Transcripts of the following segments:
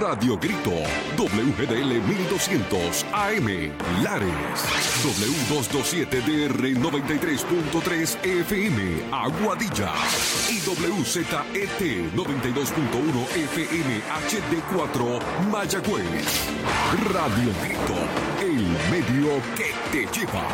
Radio Grito, WGDL 1200 AM, Lares, W227DR 93.3 FM, Aguadilla, y WZET 92.1 FM HD4, Mayagüez. Radio Grito, el medio que te lleva.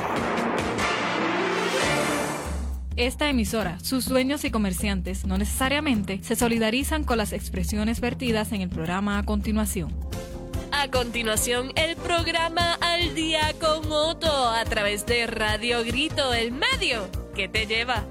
Esta emisora, sus dueños y comerciantes no necesariamente se solidarizan con las expresiones vertidas en el programa a continuación. A continuación, el programa Al Día con Otto a través de Radio Grito, el medio que te lleva.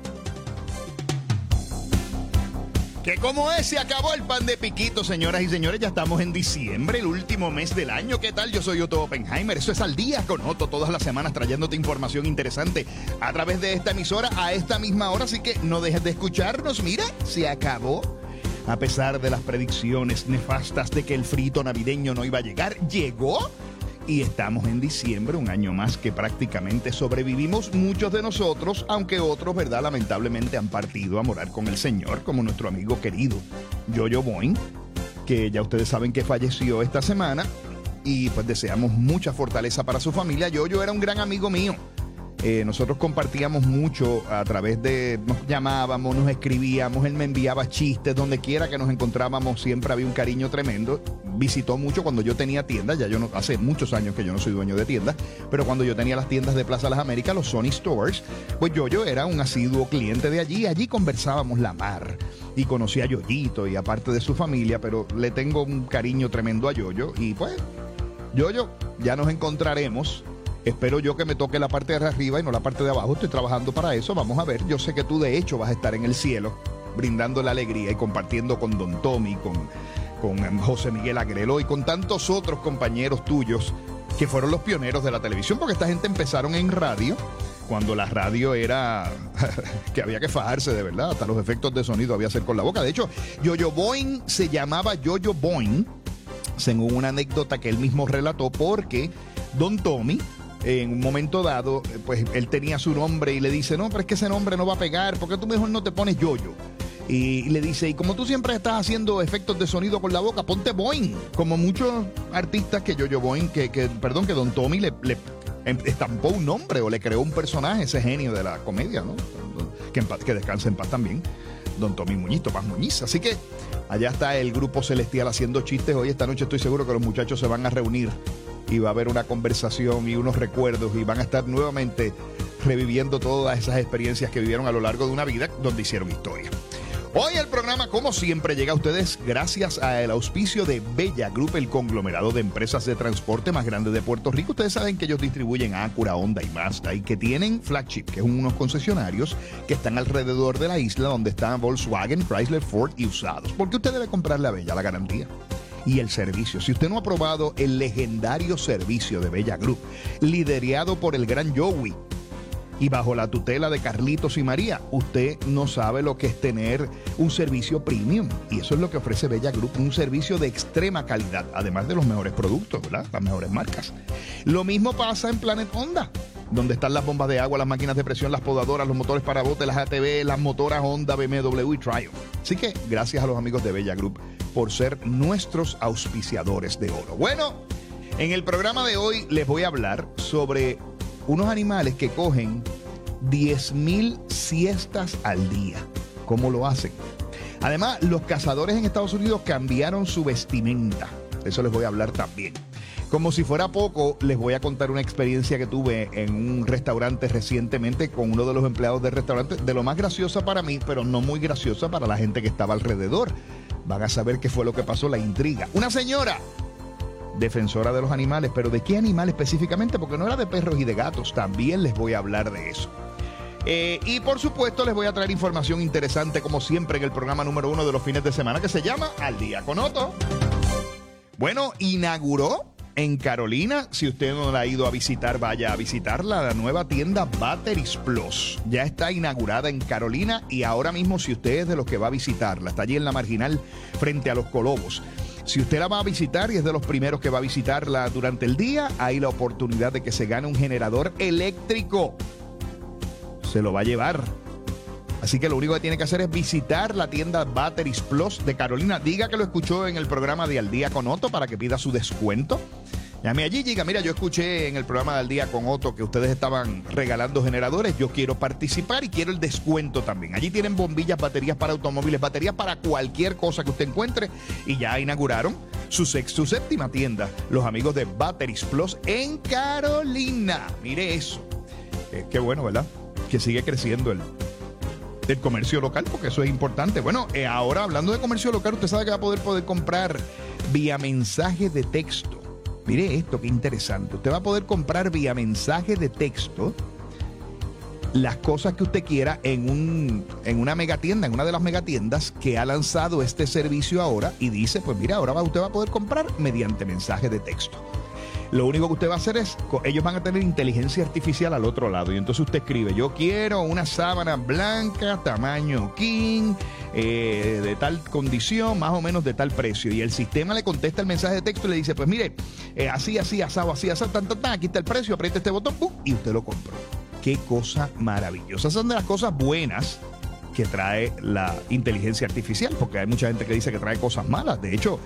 Que como es, se acabó el pan de piquito, señoras y señores. Ya estamos en diciembre, el último mes del año. ¿Qué tal? Yo soy Otto Oppenheimer. Eso es Al Día con Otto, todas las semanas trayéndote información interesante a través de esta emisora a esta misma hora. Así que no dejes de escucharnos. Mira, se acabó. A pesar de las predicciones nefastas de que el frito navideño no iba a llegar, llegó. Y estamos en diciembre, un año más que prácticamente sobrevivimos muchos de nosotros, aunque otros, ¿verdad?, lamentablemente han partido a morar con el Señor, como nuestro amigo querido Yo-Yo Boing, que ya ustedes saben que falleció esta semana, y pues deseamos mucha fortaleza para su familia. Yo-Yo era un gran amigo mío. Nosotros compartíamos mucho a través de, nos llamábamos, nos escribíamos, él me enviaba chistes, donde quiera que nos encontrábamos siempre había un cariño tremendo. Visitó mucho cuando yo tenía tiendas, ya yo no, hace muchos años que yo no soy dueño de tiendas, pero cuando yo tenía las tiendas de Plaza Las Américas, los Sony Stores, pues yo era un asiduo cliente de allí conversábamos la mar y conocí a Yoyito y aparte de su familia, pero le tengo un cariño tremendo a Yoyo y pues, Yoyo, ya nos encontraremos. Espero yo que me toque la parte de arriba y no la parte de abajo. Estoy trabajando para eso. Vamos a ver. Yo sé que tú de hecho vas a estar en el cielo brindando la alegría y compartiendo con Don Tommy, con José Miguel Agrelo y con tantos otros compañeros tuyos que fueron los pioneros de la televisión, porque esta gente empezaron en radio cuando la radio era que había que fajarse de verdad. Hasta los efectos de sonido había que hacer con la boca. De hecho, Yo-Yo Boing se llamaba Yo-Yo Boing según una anécdota que él mismo relató, porque Don Tommy en un momento dado, pues él tenía su nombre y le dice, no, pero es que ese nombre no va a pegar, ¿por qué tú mejor no te pones Yo-Yo? Y le dice, y como tú siempre estás haciendo efectos de sonido con la boca, ponte Boing. Como muchos artistas que Yo-Yo Boing, que Don Tommy le estampó un nombre o le creó un personaje, ese genio de la comedia, ¿no? Que descanse en paz también, Don Tommy Muñiz, Tomás Muñiz. Así que allá está el grupo celestial haciendo chistes. Hoy, esta noche, estoy seguro que los muchachos se van a reunir y va a haber una conversación y unos recuerdos y van a estar nuevamente reviviendo todas esas experiencias que vivieron a lo largo de una vida donde hicieron historia. Hoy el programa, como siempre, llega a ustedes gracias al auspicio de Bella Group, el conglomerado de empresas de transporte más grande de Puerto Rico. Ustedes saben que ellos distribuyen Acura, Honda y Mazda y que tienen Flagship, que son unos concesionarios que están alrededor de la isla donde están Volkswagen, Chrysler, Ford y usados. ¿Por qué usted debe comprarle a Bella? La garantía y el servicio. Si usted no ha probado el legendario servicio de Bella Group, liderado por el gran Joey y bajo la tutela de Carlitos y María, usted no sabe lo que es tener un servicio premium. Y eso es lo que ofrece Bella Group, un servicio de extrema calidad, además de los mejores productos, ¿verdad? Las mejores marcas. Lo mismo pasa en Planet Honda, donde están las bombas de agua, las máquinas de presión, las podadoras, los motores para bote, las ATV, las motoras Honda, BMW y Triumph. Así que gracias a los amigos de Bella Group por ser nuestros auspiciadores de oro. Bueno, en el programa de hoy les voy a hablar sobre unos animales que cogen 10,000 siestas al día. ¿Cómo lo hacen? Además, los cazadores en Estados Unidos cambiaron su vestimenta. De eso les voy a hablar también. Como si fuera poco, les voy a contar una experiencia que tuve en un restaurante recientemente con uno de los empleados del restaurante, de lo más graciosa para mí, pero no muy graciosa para la gente que estaba alrededor. Van a saber qué fue lo que pasó, la intriga. Una señora defensora de los animales, pero ¿de qué animal específicamente? Porque no era de perros y de gatos, también les voy a hablar de eso. Y por supuesto les voy a traer información interesante como siempre en el programa número 1 de los fines de semana que se llama Al Día con Otto. Bueno, inauguró en Carolina, si usted no la ha ido a visitar, vaya a visitarla, la nueva tienda Batteries Plus. Ya está inaugurada en Carolina y ahora mismo si usted es de los que va a visitarla, está allí en la Marginal frente a los Colobos. Si usted la va a visitar y es de los primeros que va a visitarla durante el día, hay la oportunidad de que se gane un generador eléctrico. Se lo va a llevar. Así que lo único que tiene que hacer es visitar la tienda Batteries Plus de Carolina. Diga que lo escuchó en el programa de Al Día con Otto para que pida su descuento. Llame allí y diga, mira, yo escuché en el programa de Al Día con Otto que ustedes estaban regalando generadores, yo quiero participar y quiero el descuento también. Allí tienen bombillas, baterías para automóviles, baterías para cualquier cosa que usted encuentre, y ya inauguraron su séptima tienda, los amigos de Batteries Plus en Carolina. Mire eso. Qué bueno, ¿verdad? Que sigue creciendo el comercio local, porque eso es importante. Bueno, ahora hablando de comercio local, usted sabe que va a poder comprar vía mensaje de texto. Mire esto, qué interesante. Usted va a poder comprar vía mensaje de texto las cosas que usted quiera en una megatienda, en una de las megatiendas que ha lanzado este servicio ahora, y dice, pues mira, ahora usted va a poder comprar mediante mensaje de texto. Lo único que usted va a hacer es, ellos van a tener inteligencia artificial al otro lado, y entonces usted escribe, yo quiero una sábana blanca, tamaño king, de tal condición, más o menos de tal precio, y el sistema le contesta el mensaje de texto y le dice, pues mire, así, asado, aquí está el precio, aprieta este botón, ¡pum!, y usted lo compró. Qué cosa maravillosa. Son de las cosas buenas que trae la inteligencia artificial, porque hay mucha gente que dice que trae cosas malas. De hecho,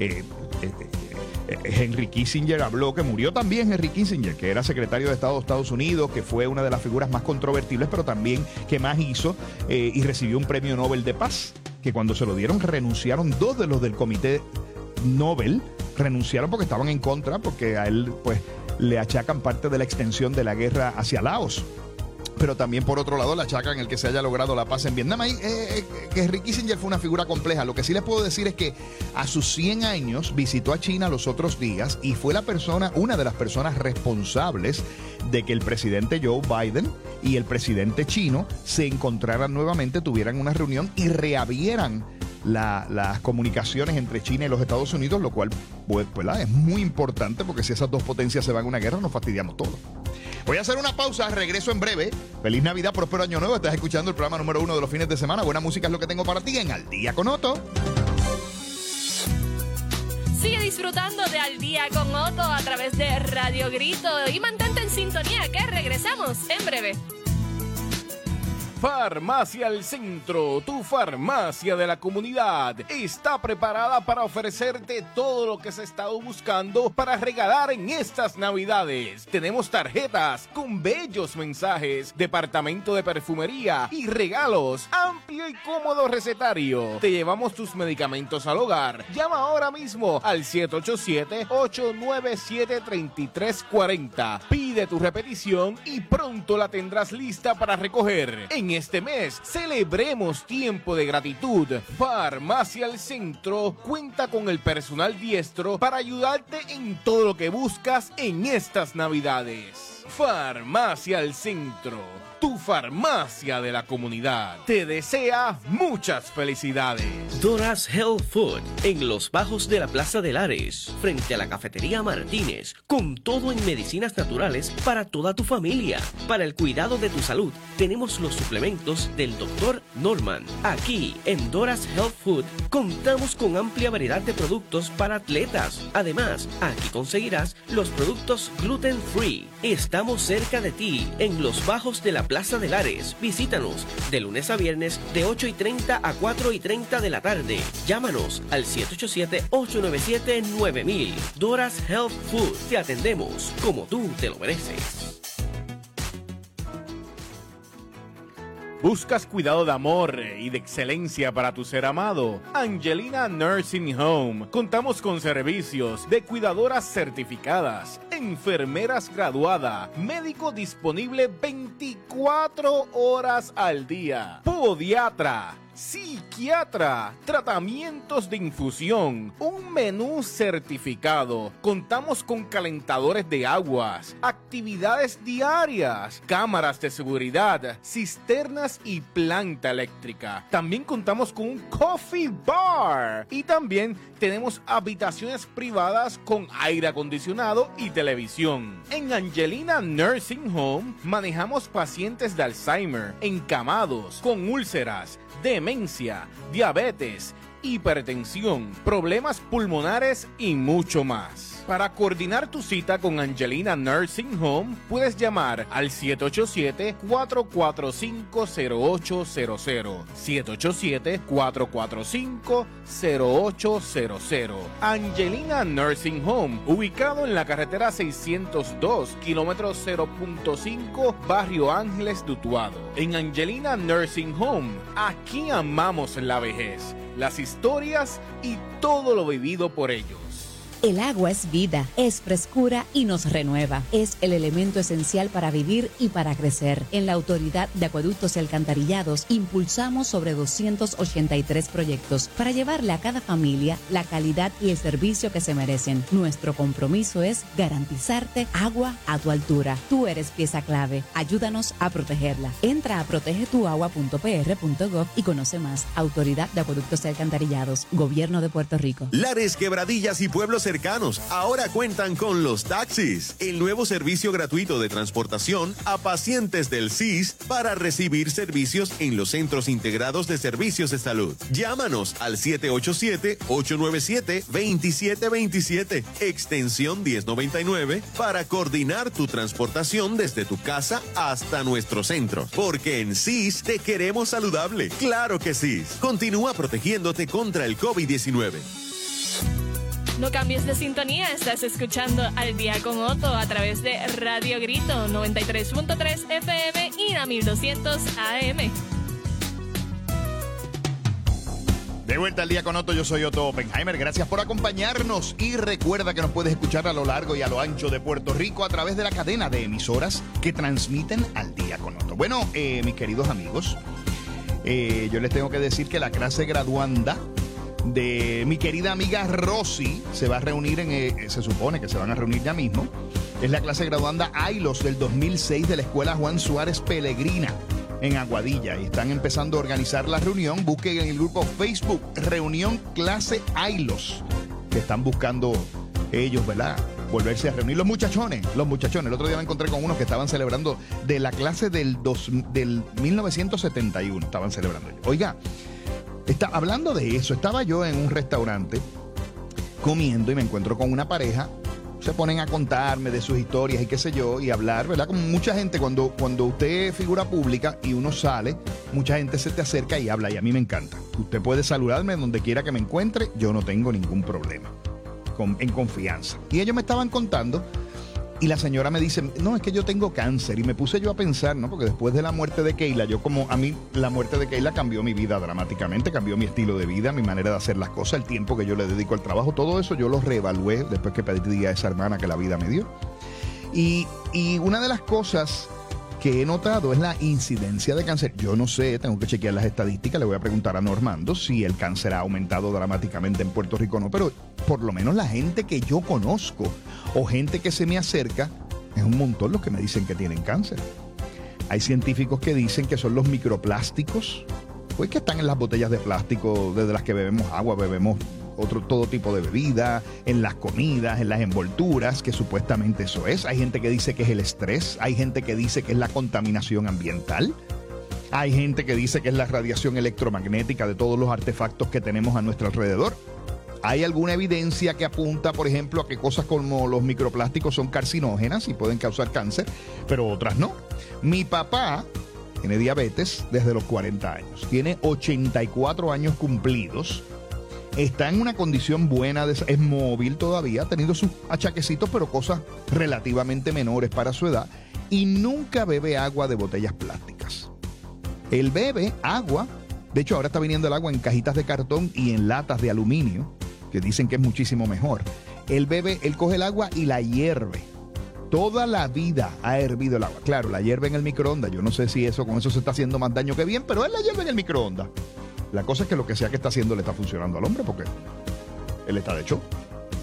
Henry Kissinger habló, que murió también Henry Kissinger, que era secretario de Estado de Estados Unidos, que fue una de las figuras más controvertibles, pero también que más hizo, y recibió un premio Nobel de Paz, que cuando se lo dieron renunciaron 2 de los del comité Nobel, renunciaron porque estaban en contra, porque a él pues le achacan parte de la extensión de la guerra hacia Laos. Pero también, por otro lado, le achacan el que se haya logrado la paz en Vietnam. Que Henry Kissinger fue una figura compleja. Lo que sí les puedo decir es que a sus 100 años visitó a China los otros días y fue una de las personas responsables de que el presidente Joe Biden y el presidente chino se encontraran nuevamente, tuvieran una reunión y reabrieran las comunicaciones entre China y los Estados Unidos, lo cual pues, es muy importante, porque si esas dos potencias se van a una guerra, nos fastidiamos todos. Voy a hacer una pausa, regreso en breve. Feliz Navidad, próspero año nuevo. Estás escuchando el programa número 1 de los fines de semana. Buena música es lo que tengo para ti en Al Día con Otto. Sigue disfrutando de Al Día con Otto a través de Radio Grito y mantente en sintonía, que regresamos en breve. Farmacia El Centro, tu farmacia de la comunidad, está preparada para ofrecerte todo lo que se ha estado buscando para regalar en estas Navidades. Tenemos tarjetas con bellos mensajes, departamento de perfumería y regalos, amplio y cómodo recetario. Te llevamos tus medicamentos al hogar. Llama ahora mismo al 787-897-3340. Pide tu repetición y pronto la tendrás lista para recoger. En este mes, celebremos tiempo de gratitud. Farmacia El Centro cuenta con el personal diestro para ayudarte en todo lo que buscas en estas Navidades. Farmacia El Centro, tu farmacia de la comunidad, te desea muchas felicidades. Dora's Health Food, en los bajos de la Plaza de Lares, frente a la Cafetería Martínez, con todo en medicinas naturales para toda tu familia. Para el cuidado de tu salud, tenemos los suplementos del Dr. Norman. Aquí, en Dora's Health Food, contamos con amplia variedad de productos para atletas. Además, aquí conseguirás los productos gluten free. Estamos cerca de ti, en los bajos de la Plaza de Lares. Visítanos de lunes a viernes de 8:30 a 4:30 de la tarde. Llámanos al 787-897-9000. Dora's Health Food. Te atendemos como tú te lo mereces. ¿Buscas cuidado de amor y de excelencia para tu ser amado? Angelina Nursing Home. Contamos con servicios de cuidadoras certificadas, enfermeras graduadas, médico disponible 24 horas al día, podiatra, psiquiatra, tratamientos de infusión, un menú certificado. Contamos con calentadores de aguas, actividades diarias, cámaras de seguridad, cisternas y planta eléctrica. También contamos con un coffee bar y también tenemos habitaciones privadas con aire acondicionado y televisión. En Angelina Nursing Home manejamos pacientes de Alzheimer, encamados, con úlceras, demencia, diabetes, hipertensión, problemas pulmonares y mucho más. Para coordinar tu cita con Angelina Nursing Home, puedes llamar al 787-445-0800. 787-445-0800. Angelina Nursing Home, ubicado en la carretera 602, kilómetro 0.5, Barrio Ángeles de Utuado. En Angelina Nursing Home, aquí amamos la vejez, las historias y todo lo vivido por ellos. El agua es vida, es frescura y nos renueva. Es el elemento esencial para vivir y para crecer. En la Autoridad de Acueductos y Alcantarillados impulsamos sobre 283 proyectos para llevarle a cada familia la calidad y el servicio que se merecen. Nuestro compromiso es garantizarte agua a tu altura. Tú eres pieza clave. Ayúdanos a protegerla. Entra a protegetuagua.pr.gov y conoce más. Autoridad de Acueductos y Alcantarillados, Gobierno de Puerto Rico. Lares, Quebradillas y pueblos cercanos ahora cuentan con los taxis, el nuevo servicio gratuito de transportación a pacientes del CIS para recibir servicios en los centros integrados de servicios de salud. Llámanos al 787-897-2727, extensión 1099, para coordinar tu transportación desde tu casa hasta nuestro centro. Porque en CIS te queremos saludable. ¡Claro que sí! Continúa protegiéndote contra el COVID-19. No cambies de sintonía, estás escuchando Al Día con Otto a través de Radio Grito 93.3 FM y la 1200 AM. De vuelta al Día con Otto, yo soy Otto Oppenheimer. Gracias por acompañarnos y recuerda que nos puedes escuchar a lo largo y a lo ancho de Puerto Rico a través de la cadena de emisoras que transmiten Al Día con Otto. Bueno, mis queridos amigos, yo les tengo que decir que la clase graduanda de mi querida amiga Rosy se va a reunir se supone que se van a reunir ya mismo. Es la clase graduanda AILOS del 2006 de la Escuela Juan Suárez Pelegrina en Aguadilla y están empezando a organizar la reunión. Busquen en el grupo Facebook Reunión Clase AILOS, que están buscando ellos, ¿verdad?, volverse a reunir. Los muchachones. El otro día me encontré con unos que estaban celebrando de la clase del 1971. Estaban celebrando. Oiga, hablando de eso, estaba yo en un restaurante comiendo y me encuentro con una pareja. Se ponen a contarme de sus historias y qué sé yo, y hablar, ¿verdad? Como mucha gente, cuando usted es figura pública y uno sale, mucha gente se te acerca y habla, y a mí me encanta. Usted puede saludarme donde quiera que me encuentre, yo no tengo ningún problema, en confianza. Y ellos me estaban contando. Y la señora me dice, no, es que yo tengo cáncer. Y me puse yo a pensar, ¿no? Porque después de la muerte de Keila, a mí la muerte de Keila cambió mi vida dramáticamente, cambió mi estilo de vida, mi manera de hacer las cosas, el tiempo que yo le dedico al trabajo, todo eso yo lo reevalué después que pedí a esa hermana que la vida me dio. Y una de las cosas que he notado es la incidencia de cáncer. Yo no sé, tengo que chequear las estadísticas, le voy a preguntar a Normando si el cáncer ha aumentado dramáticamente en Puerto Rico o no, pero por lo menos la gente que yo conozco o gente que se me acerca, es un montón los que me dicen que tienen cáncer. Hay científicos que dicen que son los microplásticos, pues que están en las botellas de plástico desde las que bebemos agua, bebemos todo tipo de bebida, en las comidas, en las envolturas, que supuestamente eso es. Hay gente que dice que es el estrés, hay gente que dice que es la contaminación ambiental, hay gente que dice que es la radiación electromagnética de todos los artefactos que tenemos a nuestro alrededor. Hay alguna evidencia que apunta, por ejemplo, a que cosas como los microplásticos son carcinógenas y pueden causar cáncer, pero otras no. Mi papá tiene diabetes desde los 40 años, tiene 84 años cumplidos. Está en una condición buena, es móvil todavía, ha tenido sus achaquecitos, pero cosas relativamente menores para su edad, y nunca bebe agua de botellas plásticas. Él bebe agua, de hecho ahora está viniendo el agua en cajitas de cartón y en latas de aluminio, que dicen que es muchísimo mejor. Él coge el agua y la hierve. Toda la vida ha hervido el agua. Claro, la hierve en el microondas. Yo no sé si con eso se está haciendo más daño que bien, pero él la hierve en el microondas. La cosa es que lo que sea que está haciendo le está funcionando al hombre, porque él está de show.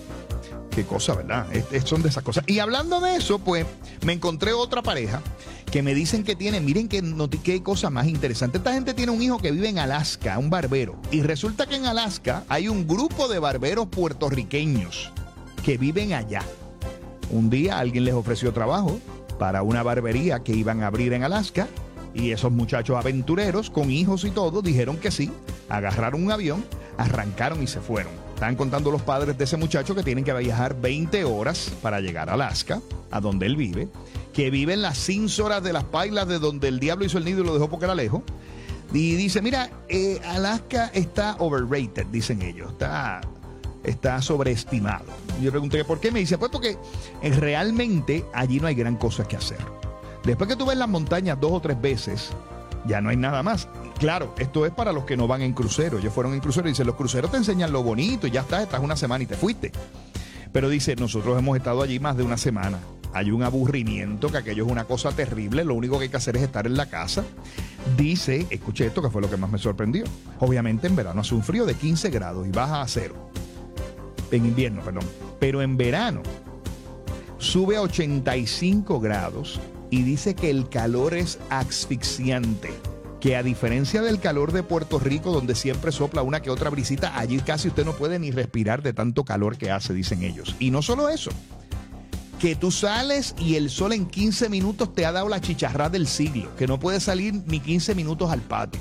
Qué cosa, ¿verdad? Son de esas cosas. Y hablando de eso, pues me encontré otra pareja que me dicen que tiene, miren qué cosa más interesante. Esta gente tiene un hijo que vive en Alaska, un barbero. Y resulta que en Alaska hay un grupo de barberos puertorriqueños que viven allá. Un día alguien les ofreció trabajo para una barbería que iban a abrir en Alaska. Y esos muchachos aventureros, con hijos y todo, dijeron que sí, agarraron un avión, arrancaron y se fueron. Estaban contando los padres de ese muchacho que tienen que viajar 20 horas para llegar a Alaska, a donde él vive, que vive en las cínsoras de las pailas de donde el diablo hizo el nido y lo dejó porque era lejos. Y dice, mira, Alaska está overrated, dicen ellos, está sobreestimado. Yo pregunté, ¿por qué? Me dice, pues porque realmente allí no hay gran cosa que hacer. Después que tú ves las montañas 2 o 3 veces, ya no hay nada más. Claro, esto es para los que no van en crucero. Ellos fueron en crucero y dicen, los cruceros te enseñan lo bonito y ya estás una semana y te fuiste. Pero dice, nosotros hemos estado allí más de una semana. Hay un aburrimiento, que aquello es una cosa terrible. Lo único que hay que hacer es estar en la casa. Dice, escuché esto que fue lo que más me sorprendió. Obviamente en verano hace un frío de 15 grados y baja a 0. En invierno, perdón. Pero en verano sube a 85 grados y dice que el calor es asfixiante. Que a diferencia del calor de Puerto Rico, donde siempre sopla una que otra brisita, allí casi usted no puede ni respirar de tanto calor que hace, dicen ellos. Y no solo eso, que tú sales y el sol en 15 minutos te ha dado la chicharrada del siglo, que no puedes salir ni 15 minutos al patio.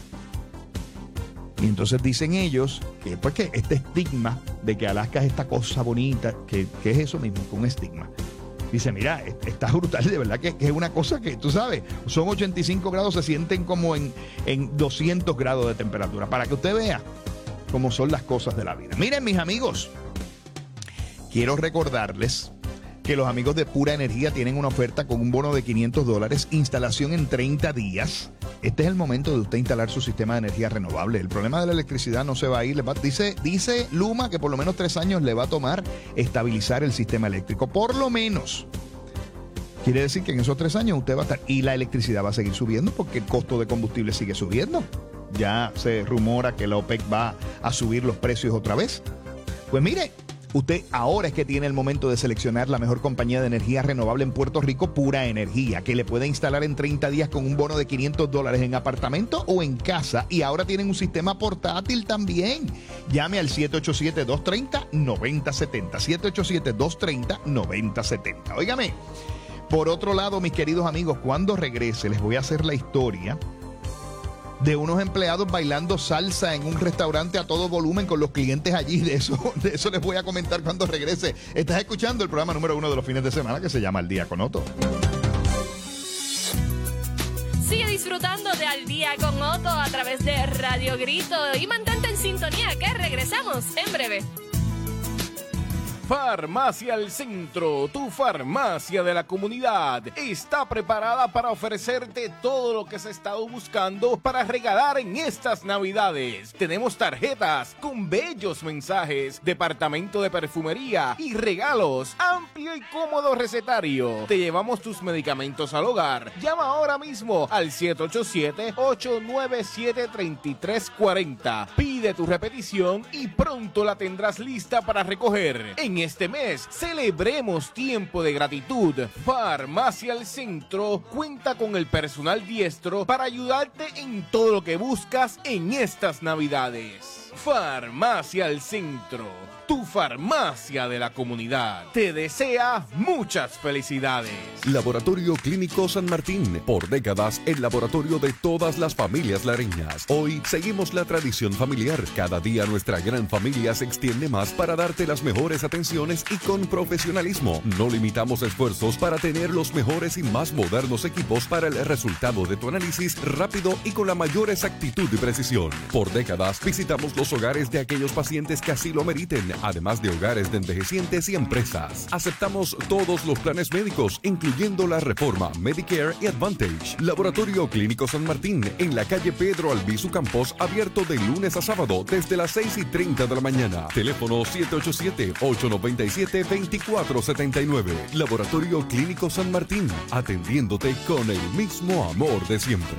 Y entonces dicen ellos que pues que este estigma de que Alaska es esta cosa bonita, que es eso mismo, un estigma. Dice, mira, está brutal, de verdad que es una cosa que, tú sabes, son 85 grados, se sienten como en 200 grados de temperatura, para que usted vea cómo son las cosas de la vida. Miren, mis amigos, quiero recordarles que los amigos de Pura Energía tienen una oferta con un bono de $500, instalación en 30 días. Este es el momento de usted instalar su sistema de energía renovable. El problema de la electricidad no se va a ir. Dice Luma que por lo menos 3 años le va a tomar estabilizar el sistema eléctrico. Por lo menos. Quiere decir que en esos 3 años usted va a estar... Y la electricidad va a seguir subiendo porque el costo de combustible sigue subiendo. Ya se rumora que la OPEC va a subir los precios otra vez. Pues mire... Usted ahora es que tiene el momento de seleccionar la mejor compañía de energía renovable en Puerto Rico, Pura Energía, que le puede instalar en 30 días con un bono de $500 en apartamento o en casa. Y ahora tienen un sistema portátil también. Llame al 787-230-9070. 787-230-9070. Óigame, por otro lado, mis queridos amigos, cuando regrese les voy a hacer la historia de unos empleados bailando salsa en un restaurante a todo volumen con los clientes allí. De eso les voy a comentar cuando regrese. Estás escuchando el programa número 1 de los fines de semana que se llama Al Día con Otto. Sigue disfrutando de Al Día con Otto a través de Radio Grito y mantente en sintonía que regresamos en breve. Farmacia El Centro, tu farmacia de la comunidad, está preparada para ofrecerte todo lo que has estado buscando para regalar en estas Navidades. Tenemos tarjetas con bellos mensajes, departamento de perfumería y regalos, amplio y cómodo recetario. Te llevamos tus medicamentos al hogar. Llama ahora mismo al 787-897-3340. Pide tu repetición y pronto la tendrás lista para recoger. En este mes, celebremos tiempo de gratitud. Farmacia El Centro cuenta con el personal diestro para ayudarte en todo lo que buscas en estas Navidades. Farmacia El Centro, tu farmacia de la comunidad. Te desea muchas felicidades. Laboratorio Clínico San Martín, por décadas el laboratorio de todas las familias lareñas. Hoy seguimos la tradición familiar. Cada día nuestra gran familia se extiende más para darte las mejores atenciones y con profesionalismo. No limitamos esfuerzos para tener los mejores y más modernos equipos para el resultado de tu análisis rápido y con la mayor exactitud y precisión. Por décadas visitamos los hogares de aquellos pacientes que así lo meriten, además de hogares de envejecientes y empresas. Aceptamos todos los planes médicos, incluyendo la reforma Medicare y Advantage. Laboratorio Clínico San Martín, en la calle Pedro Albizu Campos, abierto de lunes a sábado desde las 6:30 de la mañana. Teléfono 787-897-2479. Laboratorio Clínico San Martín, atendiéndote con el mismo amor de siempre.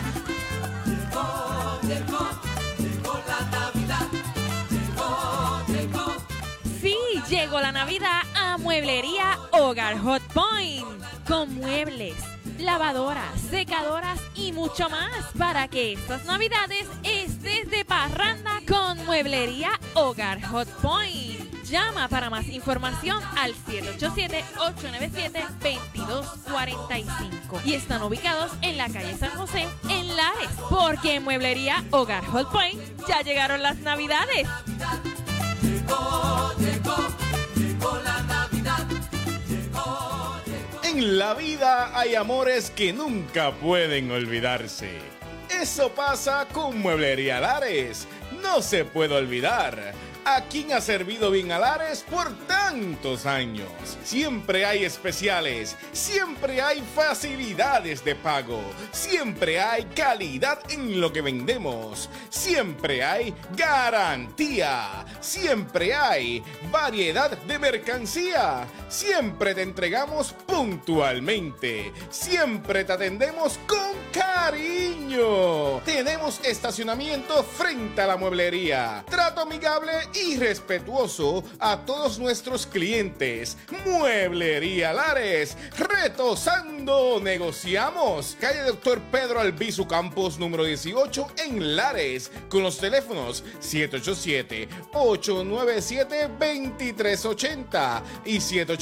Llegó la Navidad a Mueblería Hogar Hot Point, con muebles, lavadoras, secadoras y mucho más para que estas Navidades estés de parranda con Mueblería Hogar Hot Point. Llama para más información al 787-897-2245 y están ubicados en la calle San José, en Lares, porque en Mueblería Hogar Hot Point ya llegaron las Navidades. Llegó la Navidad. En la vida hay amores que nunca pueden olvidarse. Eso pasa con Mueblería Lares. No se puede olvidar a quien ha servido bien a Lares por tantos años. Siempre hay especiales, siempre hay facilidades de pago, siempre hay calidad en lo que vendemos, siempre hay garantía, siempre hay variedad de mercancía, siempre te entregamos puntualmente, siempre te atendemos con cariño. Tenemos estacionamiento frente a la mueblería, trato amigable y respetuoso a todos nuestros clientes. Mueblería Lares, retosando negociamos. Calle Dr. Pedro Albizu Campos, número 18 en Lares, con los teléfonos 787-897-2380 y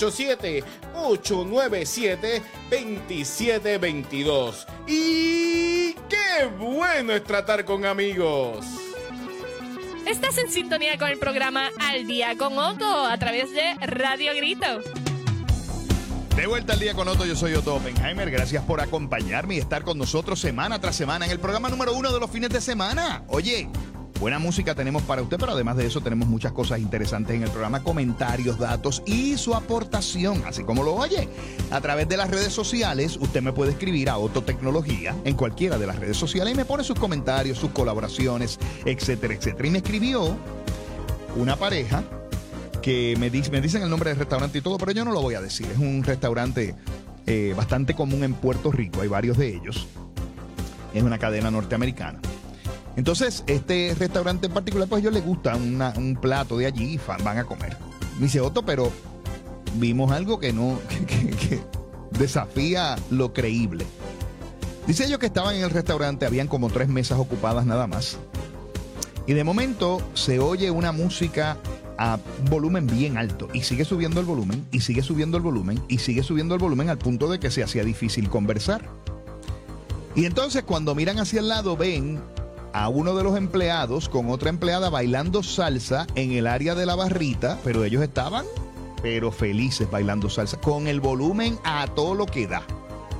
787-897-2722. Y qué bueno es tratar con amigos. Estás en sintonía con el programa Al Día con Otto a través de Radio Grito. De vuelta al Día con Otto, yo soy Otto Oppenheimer. Gracias por acompañarme y estar con nosotros semana tras semana en el programa número 1 de los fines de semana. Oye, buena música tenemos para usted, pero además de eso tenemos muchas cosas interesantes en el programa, comentarios, datos y su aportación, así como lo oye. A través de las redes sociales, usted me puede escribir a Otto Tecnología en cualquiera de las redes sociales y me pone sus comentarios, sus colaboraciones, etcétera, etcétera. Y me escribió una pareja que me dicen el nombre del restaurante y todo, pero yo no lo voy a decir. Es un restaurante bastante común en Puerto Rico, hay varios de ellos. Es una cadena norteamericana. Entonces, este restaurante en particular, pues a ellos les gusta un plato de allí y van a comer. Me dice, Otto, pero vimos algo que desafía lo creíble. Dice ellos que estaban en el restaurante, habían como 3 mesas ocupadas nada más. Y de momento se oye una música a volumen bien alto y sigue subiendo el volumen y sigue subiendo el volumen y sigue subiendo el volumen al punto de que se hacía difícil conversar. Y entonces cuando miran hacia el lado ven a uno de los empleados con otra empleada bailando salsa en el área de la barrita, pero ellos estaban felices bailando salsa con el volumen a todo lo que da.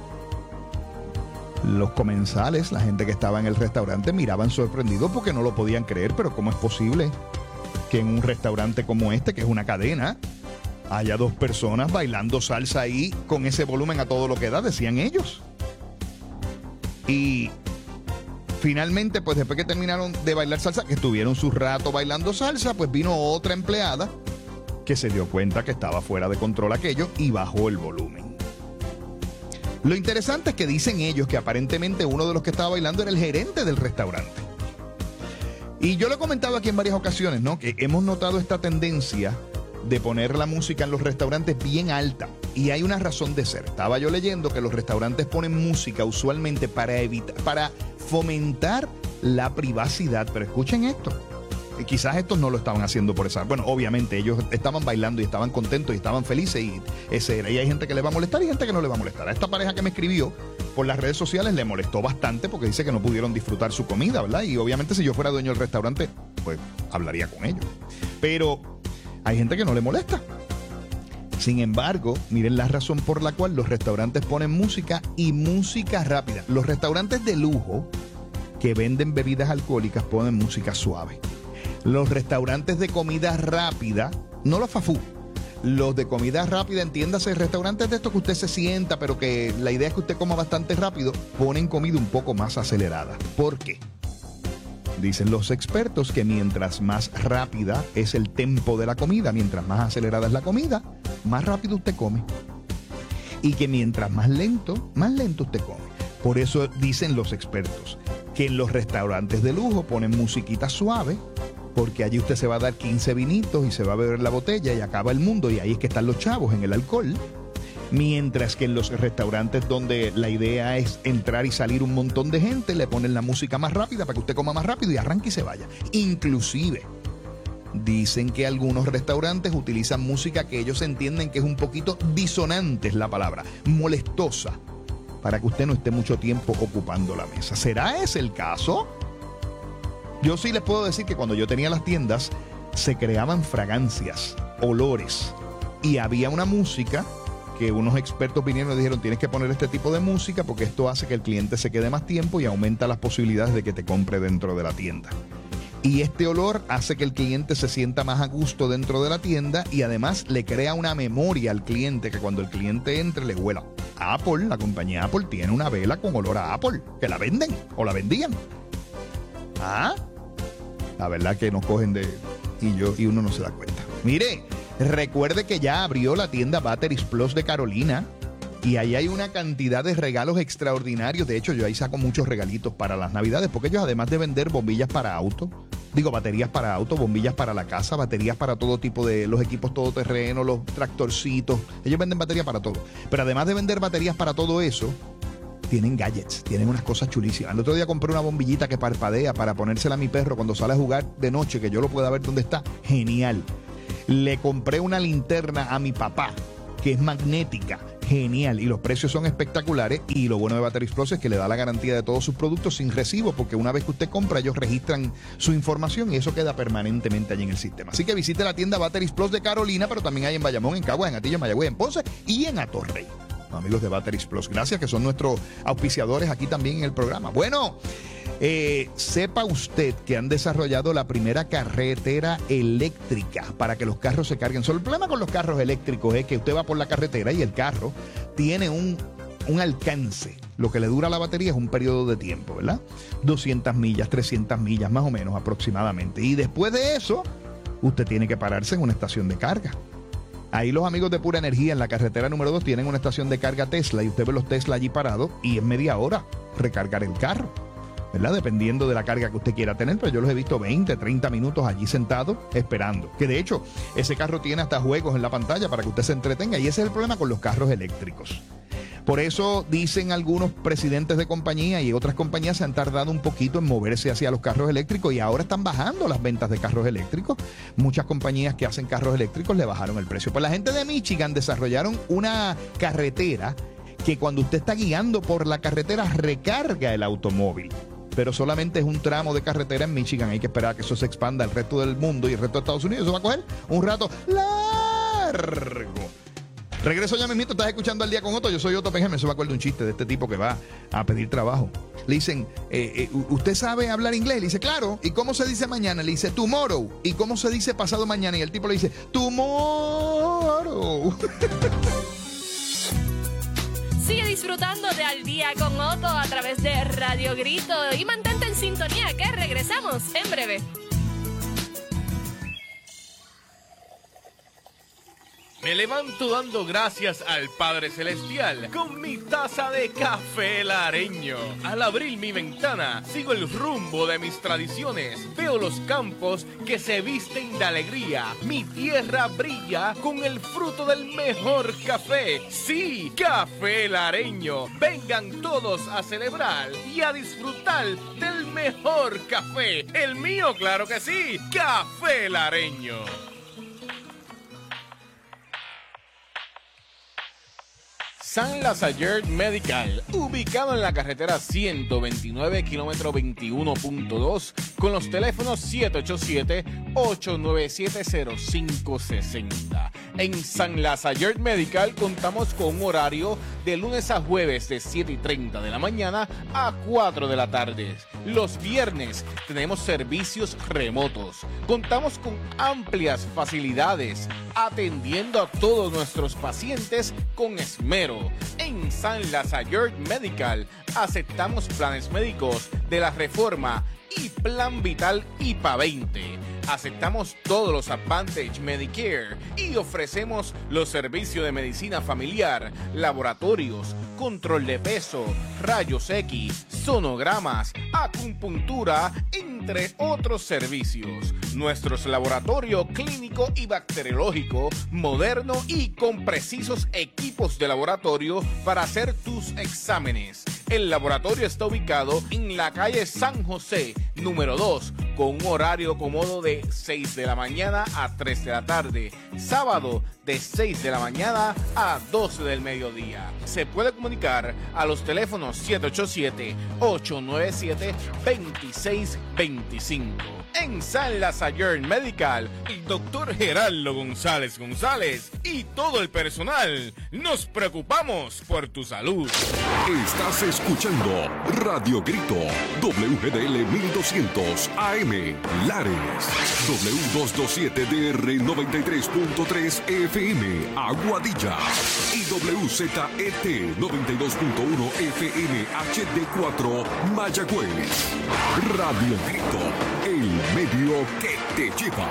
Los comensales, la gente que estaba en el restaurante, miraban sorprendidos porque no lo podían creer, pero ¿cómo es posible que en un restaurante como este, que es una cadena, haya 2 personas bailando salsa ahí con ese volumen a todo lo que da? Decían ellos. Y finalmente, pues después que terminaron de bailar salsa, que estuvieron su rato bailando salsa, pues vino otra empleada que se dio cuenta que estaba fuera de control aquello y bajó el volumen. Lo interesante es que dicen ellos que aparentemente uno de los que estaba bailando era el gerente del restaurante. Y yo lo he comentado aquí en varias ocasiones, ¿no? Que hemos notado esta tendencia de poner la música en los restaurantes bien alta. Y hay una razón de ser. Estaba yo leyendo que los restaurantes ponen música usualmente para fomentar la privacidad. Pero escuchen esto. Quizás estos no lo estaban haciendo por esa. Bueno, obviamente ellos estaban bailando y estaban contentos y estaban felices y ese era. Y hay gente que le va a molestar y gente que no le va a molestar. A esta pareja que me escribió por las redes sociales le molestó bastante porque dice que no pudieron disfrutar su comida, ¿verdad? Y obviamente si yo fuera dueño del restaurante, pues hablaría con ellos. Pero hay gente que no le molesta. Sin embargo, miren la razón por la cual los restaurantes ponen música y música rápida. Los restaurantes de lujo que venden bebidas alcohólicas ponen música suave. Los restaurantes de comida rápida, no los fafú, los de comida rápida, entiéndase, restaurantes de estos que usted se sienta, pero que la idea es que usted coma bastante rápido, ponen comida un poco más acelerada. ¿Por qué? Dicen los expertos que mientras más rápida es el tempo de la comida, mientras más acelerada es la comida, más rápido usted come. Y que mientras más lento usted come. Por eso dicen los expertos que en los restaurantes de lujo ponen musiquita suave, porque allí usted se va a dar 15 vinitos y se va a beber la botella y acaba el mundo, y ahí es que están los chavos, en el alcohol. Mientras que en los restaurantes donde la idea es entrar y salir un montón de gente, le ponen la música más rápida para que usted coma más rápido y arranque y se vaya. Inclusive, dicen que algunos restaurantes utilizan música que ellos entienden que es un poquito disonante, es la palabra, molestosa, para que usted no esté mucho tiempo ocupando la mesa. ¿Será ese el caso? Yo sí les puedo decir que cuando yo tenía las tiendas, se creaban fragancias, olores, y había una música que unos expertos vinieron y dijeron, tienes que poner este tipo de música porque esto hace que el cliente se quede más tiempo y aumenta las posibilidades de que te compre dentro de la tienda. Y este olor hace que el cliente se sienta más a gusto dentro de la tienda y además le crea una memoria al cliente que cuando el cliente entre le huela. Apple, la compañía Apple tiene una vela con olor a Apple, que la venden o la vendían. ¿Ah? La verdad que nos cogen y uno no se da cuenta. Mire, recuerde que ya abrió la tienda Batteries Plus de Carolina y ahí hay una cantidad de regalos extraordinarios. De hecho, yo ahí saco muchos regalitos para las Navidades porque ellos, además de vender bombillas para auto, baterías para auto, bombillas para la casa, baterías para todo tipo de los equipos todoterreno, los tractorcitos, ellos venden baterías para todo. Pero además de vender baterías para todo eso, tienen gadgets, tienen unas cosas chulísimas. El otro día compré una bombillita que parpadea para ponérsela a mi perro cuando sale a jugar de noche, que yo lo pueda ver dónde está. Genial. Le compré una linterna a mi papá, que es magnética. Genial. Y los precios son espectaculares. Y lo bueno de Batteries Plus es que le da la garantía de todos sus productos sin recibo, porque una vez que usted compra, ellos registran su información y eso queda permanentemente allí en el sistema. Así que visite la tienda Batteries Plus de Carolina, pero también hay en Bayamón, en Caguas, en Atillo, en Mayagüez, en Ponce y en Atorrey. Amigos de Batteries Plus, gracias, que son nuestros auspiciadores aquí también en el programa. Bueno, sepa usted que han desarrollado la primera carretera eléctrica para que los carros se carguen. Solo el problema con los carros eléctricos es que usted va por la carretera y el carro tiene un alcance. Lo que le dura la batería es un periodo de tiempo, ¿verdad? 200 millas, 300 millas, más o menos aproximadamente. Y después de eso, usted tiene que pararse en una estación de carga. Ahí los amigos de Pura Energía en la carretera número 2 tienen una estación de carga Tesla y usted ve los Tesla allí parados y en media hora recargar el carro, ¿verdad? Dependiendo de la carga que usted quiera tener, pero yo los he visto 20, 30 minutos allí sentados esperando. Que de hecho, ese carro tiene hasta juegos en la pantalla para que usted se entretenga y ese es el problema con los carros eléctricos. Por eso dicen algunos presidentes de compañía y otras compañías se han tardado un poquito en moverse hacia los carros eléctricos y ahora están bajando las ventas de carros eléctricos. Muchas compañías que hacen carros eléctricos le bajaron el precio. Pues la gente de Michigan desarrollaron una carretera que cuando usted está guiando por la carretera recarga el automóvil. Pero solamente es un tramo de carretera en Michigan. Hay que esperar a que eso se expanda al resto del mundo y el resto de Estados Unidos. Eso va a coger un rato largo. Regreso ya mismito, estás escuchando Al Día con Otto. Yo soy Otto Oppenheimer. Eso me acuerdo de un chiste de este tipo que va a pedir trabajo. Le dicen, ¿usted sabe hablar inglés? Le dice, claro. ¿Y cómo se dice mañana? Le dice, tomorrow. ¿Y cómo se dice pasado mañana? Y el tipo le dice, tomorrow. Sigue disfrutando de Al Día con Otto a través de Radio Grito y mantente en sintonía que regresamos en breve. Me levanto dando gracias al Padre Celestial con mi taza de café lareño. Al abrir mi ventana, sigo el rumbo de mis tradiciones. Veo los campos que se visten de alegría. Mi tierra brilla con el fruto del mejor café. Sí, café lareño. Vengan todos a celebrar y a disfrutar del mejor café. El mío, claro que sí, café lareño. San Lazayer Medical, ubicado en la carretera 129, kilómetro 21.2, con los teléfonos 787-897-0560. En San Lazayer Medical contamos con un horario de lunes a jueves de 7:30 de la mañana a 4 de la tarde. Los viernes tenemos servicios remotos. Contamos con amplias facilidades, atendiendo a todos nuestros pacientes con esmero. En San Lazayer Medical aceptamos planes médicos de la Reforma y Plan Vital IPA 20. Aceptamos todos los Advantage Medicare y ofrecemos los servicios de medicina familiar, laboratorios, control de peso, rayos X, sonogramas, acupuntura, entre otros servicios. Nuestros laboratorios clínico y bacteriológico, moderno y con precisos equipos de laboratorio para hacer tus exámenes. El laboratorio está ubicado en la calle San José, número 2, con un horario cómodo de 6 de la mañana a 3 de la tarde. Sábado de 6 de la mañana a 12 del mediodía. Se puede comunicar a los teléfonos 787-897-2625. En San Lazayer Medical, el doctor Gerardo González y todo el personal nos preocupamos por tu salud. Estás escuchando Radio Grito, WGDL 1200 AM, Lares, W227DR 93.3 FM, Aguadilla, y WZET 92.1 FM HD4, Mayagüez. Radio Grito, el medio que te lleva.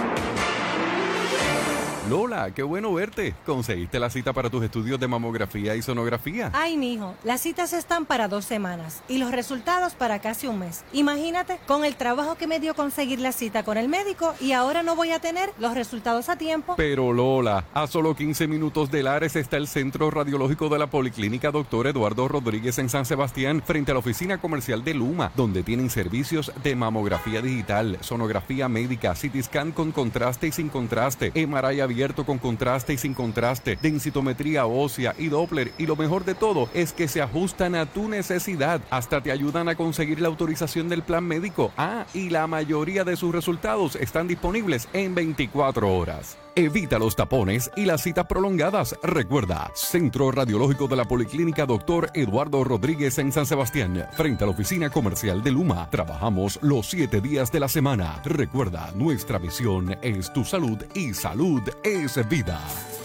Lola, qué bueno verte. ¿Conseguiste la cita para tus estudios de mamografía y sonografía? Ay, mijo, las citas están para 2 semanas y los resultados para casi un mes. Imagínate, con el trabajo que me dio conseguir la cita con el médico y ahora no voy a tener los resultados a tiempo. Pero Lola, a solo 15 minutos de Lares está el Centro Radiológico de la Policlínica Dr. Eduardo Rodríguez en San Sebastián, frente a la oficina comercial de Luma, donde tienen servicios de mamografía digital, sonografía médica, CT scan con contraste y sin contraste, MRI abierto con contraste y sin contraste, densitometría ósea y Doppler, y lo mejor de todo es que se ajustan a tu necesidad, hasta te ayudan a conseguir la autorización del plan médico. Y la mayoría de sus resultados están disponibles en 24 horas. Evita los tapones y las citas prolongadas. Recuerda, Centro Radiológico de la Policlínica Dr. Eduardo Rodríguez en San Sebastián, frente a la oficina comercial de Luma. Trabajamos los 7 días de la semana. Recuerda, nuestra misión es tu salud y salud es vida.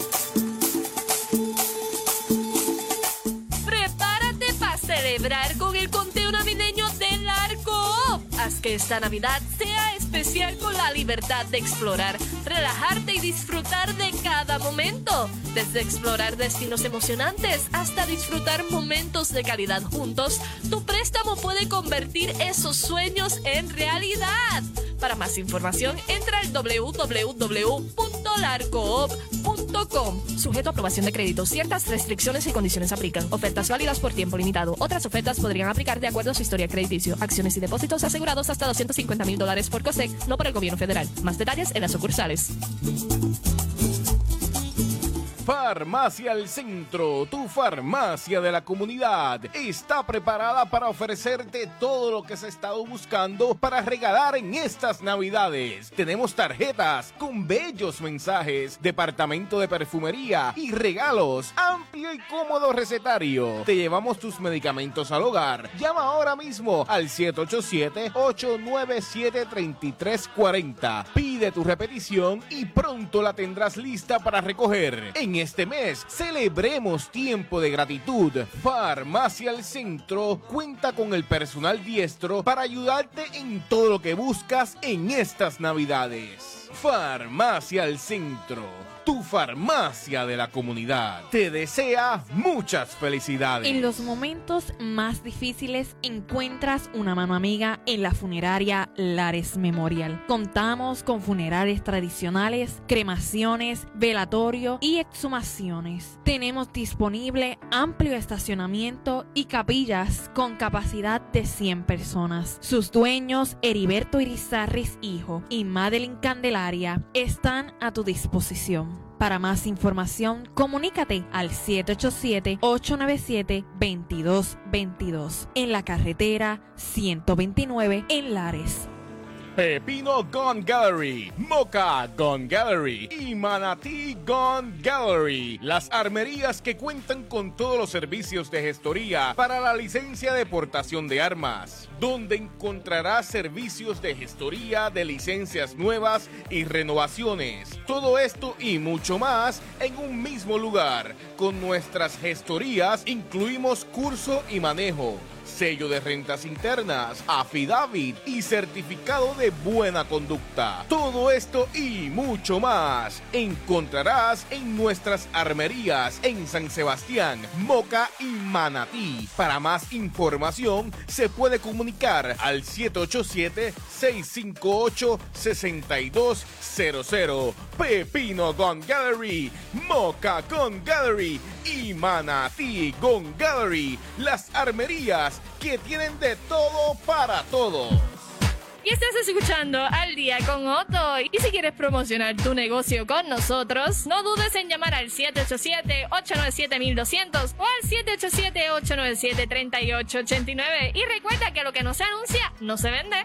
Prepárate para celebrar con el conteo navideño del Arco. Haz que esta Navidad sea especial con la libertad de explorar, relajarte y disfrutar de cada momento. Desde explorar destinos emocionantes hasta disfrutar momentos de calidad juntos, tu préstamo puede convertir esos sueños en realidad. Para más información, entra al www.larcoop.com. Sujeto a aprobación de crédito. Ciertas restricciones y condiciones aplican. Ofertas válidas por tiempo limitado. Otras ofertas podrían aplicar de acuerdo a su historia crediticio. Acciones y depósitos asegurados hasta $250,000 por COSEC, no por el gobierno federal. Más detalles en las sucursales. Farmacia El Centro, tu farmacia de la comunidad, está preparada para ofrecerte todo lo que se ha estado buscando para regalar en estas Navidades. Tenemos tarjetas con bellos mensajes, departamento de perfumería y regalos, amplio y cómodo recetario. Te llevamos tus medicamentos al hogar. Llama ahora mismo al 787-897-3340. Pide tu repetición y pronto la tendrás lista para recoger. En este mes, celebremos tiempo de gratitud. Farmacia El Centro cuenta con el personal diestro para ayudarte en todo lo que buscas en estas Navidades. Farmacia El Centro, tu farmacia de la comunidad. Te desea muchas felicidades. En los momentos más difíciles encuentras una mano amiga en la funeraria Lares Memorial. Contamos con funerales tradicionales, cremaciones, velatorio y exhumaciones. Tenemos disponible amplio estacionamiento y capillas con capacidad de 100 personas. Sus dueños, Heriberto Irizarris hijo y Madeline Candelaria, están a tu disposición. Para más información, comunícate al 787-897-2222 en la carretera 129 en Lares. Pepino Gun Gallery, Moca Gun Gallery y Manatí Gun Gallery. Las armerías que cuentan con todos los servicios de gestoría para la licencia de portación de armas, donde encontrarás servicios de gestoría de licencias nuevas y renovaciones. Todo esto y mucho más en un mismo lugar. Con nuestras gestorías incluimos curso y manejo, sello de rentas internas, affidavit y certificado de buena conducta. Todo esto y mucho más encontrarás en nuestras armerías en San Sebastián, Moca y Manatí. Para más información se puede comunicar al 787-658-6200. Pepino Gun Gallery, Moca Gun Gallery y Manatí Gun Gallery. Las armerías que tienen de todo para todos. Y estás escuchando Al Día con Otto. Y si quieres promocionar tu negocio con nosotros, no dudes en llamar al 787-897-1200 o al 787-897-3889. Y recuerda que lo que no se anuncia, no se vende.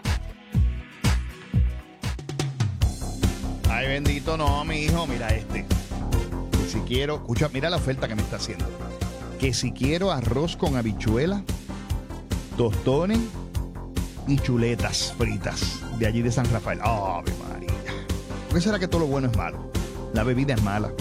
Ay, bendito, no, mi hijo, mira este. Que si quiero, escucha, mira la oferta que me está haciendo. Que si quiero arroz con habichuela, tostones y chuletas fritas de allí de San Rafael. ¡Ave María! ¿Por qué será que todo lo bueno es malo? La bebida es mala.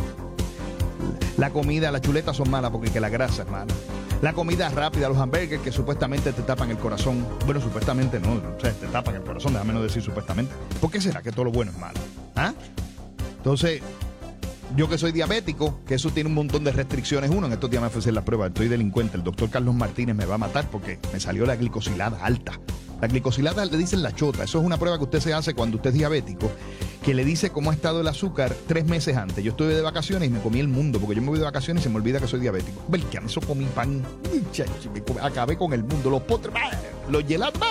La comida, las chuletas son malas porque que la grasa es mala. La comida rápida, los hamburgues que supuestamente te tapan el corazón. Bueno, supuestamente no, o sea, te tapan el corazón, déjame no decir supuestamente. ¿Por qué será que todo lo bueno es malo? ¿Ah? Entonces, yo que soy diabético, que eso tiene un montón de restricciones. Uno, en estos días me fui a hacer la prueba, estoy delincuente. El doctor Carlos Martínez me va a matar porque me salió la glicosilada alta. La glicosilada le dicen la chota. Eso es una prueba que usted se hace cuando usted es diabético, que le dice cómo ha estado el azúcar 3 meses antes. Yo estuve de vacaciones y me comí el mundo, porque yo me voy de vacaciones y se me olvida que soy diabético. Belcan, eso comí pan. Acabé con el mundo. Los postres, los gelatos.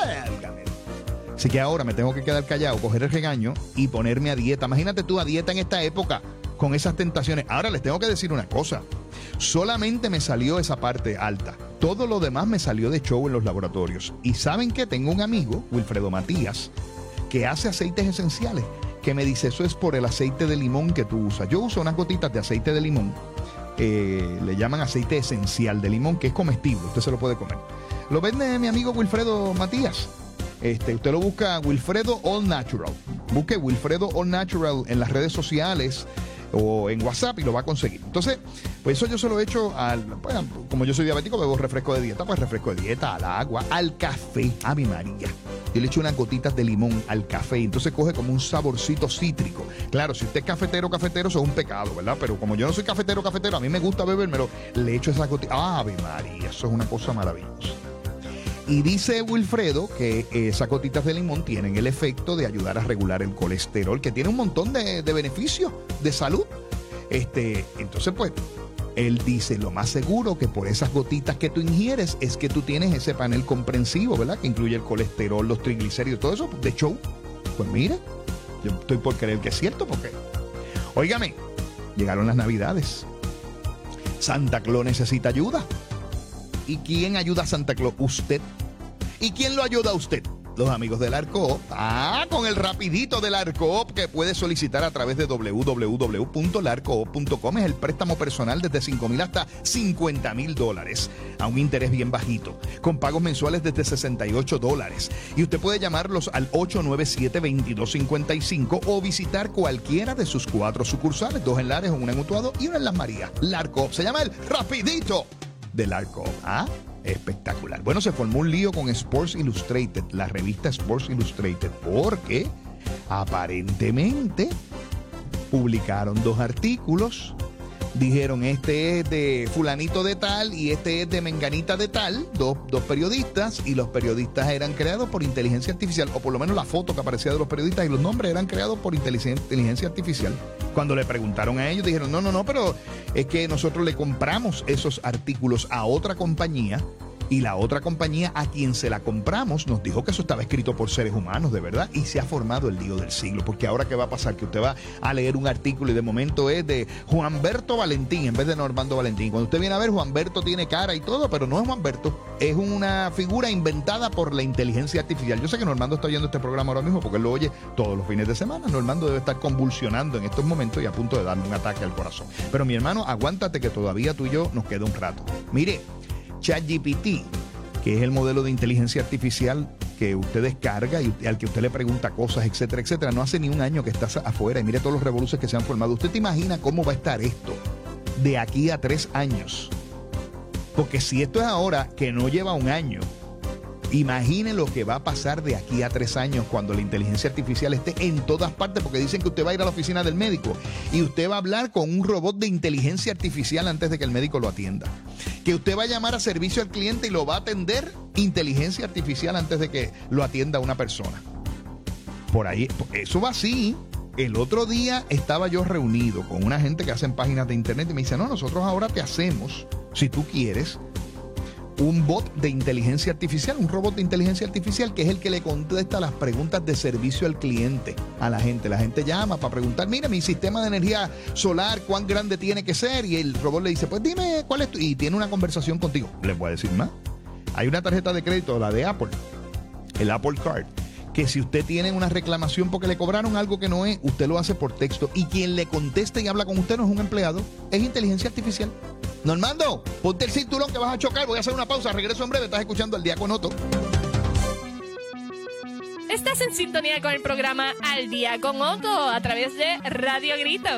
Así que ahora me tengo que quedar callado, coger el regaño y ponerme a dieta. Imagínate tú a dieta en esta época con esas tentaciones. Ahora les tengo que decir una cosa. Solamente me salió esa parte alta. Todo lo demás me salió de show en los laboratorios. Y ¿saben qué? Tengo un amigo, Wilfredo Matías, que hace aceites esenciales, que me dice, eso es por el aceite de limón que tú usas. Yo uso unas gotitas de aceite de limón. Le llaman aceite esencial de limón, que es comestible. Usted se lo puede comer. Lo vende mi amigo Wilfredo Matías. Usted lo busca Wilfredo All Natural. Busque Wilfredo All Natural en las redes sociales o en WhatsApp y lo va a conseguir. Entonces, pues eso yo se lo he hecho pues, como yo soy diabético, bebo refresco de dieta, pues refresco de dieta, al agua, al café, a mi María. Yo le echo unas gotitas de limón al café, entonces coge como un saborcito cítrico. Claro, si usted es cafetero, eso es un pecado, ¿verdad? Pero como yo no soy cafetero, a mí me gusta bebérmelo, le echo esas gotitas. ¡Ave María! Eso es una cosa maravillosa. Y dice Wilfredo que esas gotitas de limón tienen el efecto de ayudar a regular el colesterol, que tiene un montón de beneficios de salud. Entonces, pues, él dice, lo más seguro que por esas gotitas que tú ingieres es que tú tienes ese panel comprensivo, ¿verdad? Que incluye el colesterol, los triglicéridos, todo eso de show. Pues mira, yo estoy por creer que es cierto, porque, óigame, llegaron las Navidades. Santa Claus necesita ayuda. ¿Y quién ayuda a Santa Claus? Usted. ¿Y quién lo ayuda a usted? Los amigos del ARCOOP. Con el rapidito del ARCOOP que puede solicitar a través de www.larcoop.com. Es el préstamo personal desde $5,000 hasta $50,000 a un interés bien bajito, con pagos mensuales desde $68. Y usted puede llamarlos al 897-2255 o visitar cualquiera de sus 4 sucursales, 2 en Lares, 1 en Utuado y 1 en Las Marías. ARCOOP se llama el rapidito del ARCOOP. Espectacular. Bueno, se formó un lío con Sports Illustrated, la revista Sports Illustrated, porque aparentemente publicaron 2 artículos. Dijeron, este es de fulanito de tal y este es de menganita de tal, dos periodistas, y los periodistas eran creados por inteligencia artificial, o por lo menos la foto que aparecía de los periodistas y los nombres eran creados por inteligencia artificial. Cuando le preguntaron a ellos, dijeron, no, pero es que nosotros le compramos esos artículos a otra compañía, y la otra compañía a quien se la compramos nos dijo que eso estaba escrito por seres humanos, de verdad, y se ha formado el lío del siglo, porque ahora ¿qué va a pasar? Que usted va a leer un artículo y de momento es de Juanberto Valentín en vez de Normando Valentín. Cuando usted viene a ver, Juanberto tiene cara y todo, pero no es Juanberto, es una figura inventada por la inteligencia artificial. Yo sé que Normando está oyendo este programa ahora mismo porque él lo oye todos los fines de semana. Normando debe estar convulsionando en estos momentos y a punto de darle un ataque al corazón. Pero mi hermano, aguántate que todavía tú y yo nos queda un rato. Mire, ChatGPT, que es el modelo de inteligencia artificial que usted descarga y al que usted le pregunta cosas, etcétera, etcétera, no hace ni un año que está afuera y mire todos los revoluciones que se han formado. ¿Usted te imagina cómo va a estar esto de aquí a 3 años? Porque si esto es ahora, que no lleva un año, imagine lo que va a pasar de aquí a 3 años cuando la inteligencia artificial esté en todas partes, porque dicen que usted va a ir a la oficina del médico y usted va a hablar con un robot de inteligencia artificial antes de que el médico lo atienda. Que usted va a llamar a servicio al cliente y lo va a atender inteligencia artificial antes de que lo atienda una persona. Por ahí, eso va así. El otro día estaba yo reunido con una gente que hacen páginas de internet y me dice, no, nosotros ahora te hacemos, si tú quieres, un bot de inteligencia artificial, un robot de inteligencia artificial que es el que le contesta las preguntas de servicio al cliente, a la gente. La gente llama para preguntar, mira, mi sistema de energía solar, ¿cuán grande tiene que ser? Y el robot le dice, pues dime cuál es tu... Y tiene una conversación contigo. Les voy a decir más. Hay una tarjeta de crédito, la de Apple, el Apple Card, que si usted tiene una reclamación porque le cobraron algo que no es, usted lo hace por texto. Y quien le conteste y habla con usted no es un empleado, es inteligencia artificial. Normando, ponte el cinturón que vas a chocar. Voy a hacer una pausa, regreso en breve. Estás escuchando Al Día con Otto. Estás en sintonía con el programa Al Día con Otto a través de Radio Grito.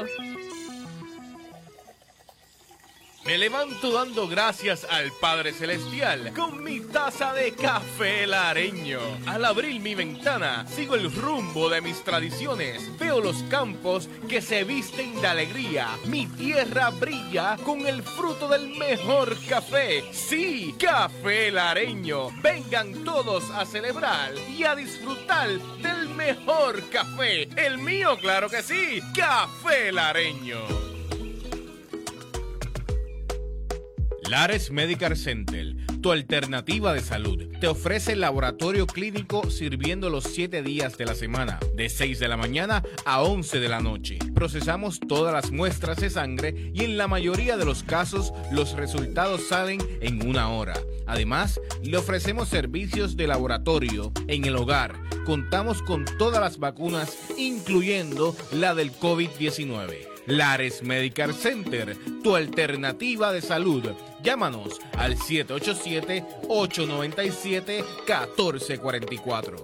Me levanto dando gracias al Padre Celestial con mi taza de café lareño. Al abrir mi ventana, sigo el rumbo de mis tradiciones. Veo los campos que se visten de alegría. Mi tierra brilla con el fruto del mejor café. Sí, café lareño. Vengan todos a celebrar y a disfrutar del mejor café. El mío, claro que sí, café lareño. Lares Medical Center, tu alternativa de salud, te ofrece el laboratorio clínico sirviendo los 7 días de la semana, de 6 de la mañana a 11 de la noche. Procesamos todas las muestras de sangre y en la mayoría de los casos los resultados salen en 1 hora. Además, le ofrecemos servicios de laboratorio en el hogar. Contamos con todas las vacunas, incluyendo la del COVID-19. Lares Medical Center, tu alternativa de salud. Llámanos al 787-897-1444.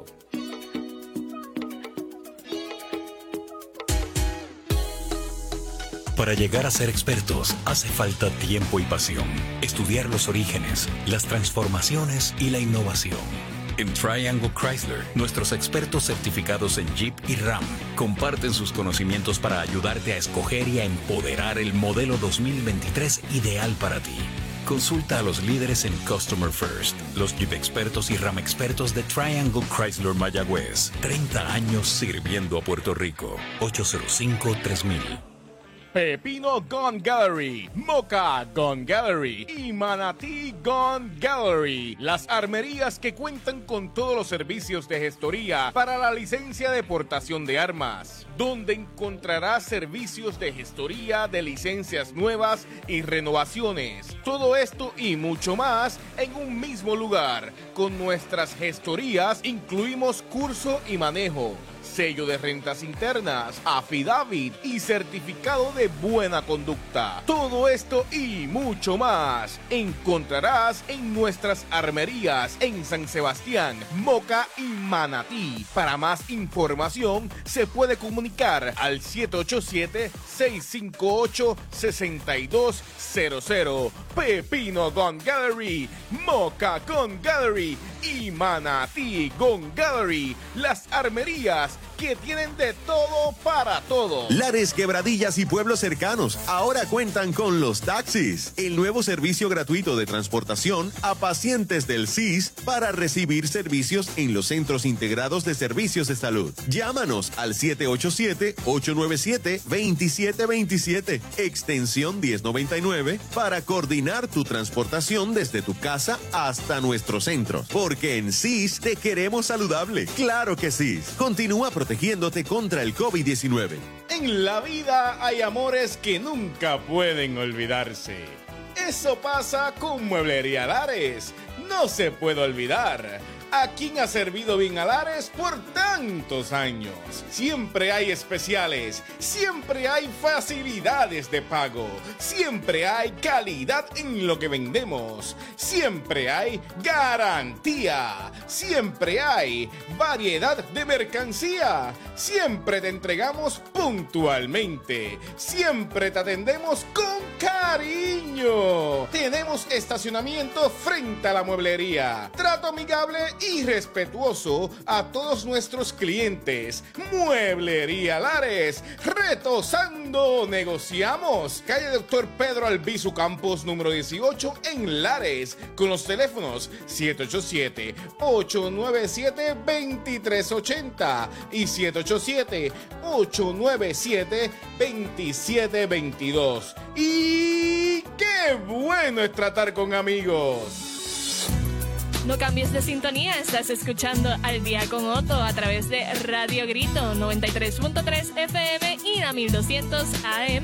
Para llegar a ser expertos hace falta tiempo y pasión. Estudiar los orígenes, las transformaciones y la innovación. En Triangle Chrysler, nuestros expertos certificados en Jeep y Ram comparten sus conocimientos para ayudarte a escoger y a empoderar el modelo 2023 ideal para ti. Consulta a los líderes en Customer First, los Jeep expertos y Ram expertos de Triangle Chrysler Mayagüez. 30 años sirviendo a Puerto Rico. 805-3000. Pepino Gun Gallery, Moca Gun Gallery y Manatí Gun Gallery. Las armerías que cuentan con todos los servicios de gestoría para la licencia de portación de armas, donde encontrarás servicios de gestoría de licencias nuevas y renovaciones. Todo esto y mucho más en un mismo lugar. Con nuestras gestorías incluimos curso y manejo, sello de rentas internas, affidavit y certificado de buena conducta. Todo esto y mucho más encontrarás en nuestras armerías en San Sebastián, Moca y Manatí. Para más información se puede comunicar al 787-658-6200. Pepino Gun Gallery, Moca Gun Gallery y Manatí Gun Gallery. Las armerías que tienen de todo para todo. Lares, Quebradillas y pueblos cercanos ahora cuentan con los taxis, el nuevo servicio gratuito de transportación a pacientes del CIS para recibir servicios en los centros integrados de servicios de salud. Llámanos al 787-897-2727, extensión 1099, para coordinar tu transportación desde tu casa hasta nuestro centro. Porque en CIS te queremos saludable. Claro que sí. Continúa protegiéndote contra el COVID-19. En la vida hay amores que nunca pueden olvidarse. Eso pasa con Mueblería Lares. No se puede olvidar a quien ha servido bien a Lares por tantos años. Siempre hay especiales, siempre hay facilidades de pago, siempre hay calidad en lo que vendemos, siempre hay garantía, siempre hay variedad de mercancía, siempre te entregamos puntualmente, siempre te atendemos con cariño. Tenemos estacionamiento frente a la mueblería, trato amigable y respetuoso a todos nuestros clientes. Mueblería Lares, retosando negociamos. Calle Dr. Pedro Albizu Campos, número 18 en Lares, con los teléfonos 787-897-2380 y 787-897-2722. Y qué bueno es tratar con amigos. No cambies de sintonía, estás escuchando Al Día con Otto a través de Radio Grito 93.3 FM y la 1200 AM.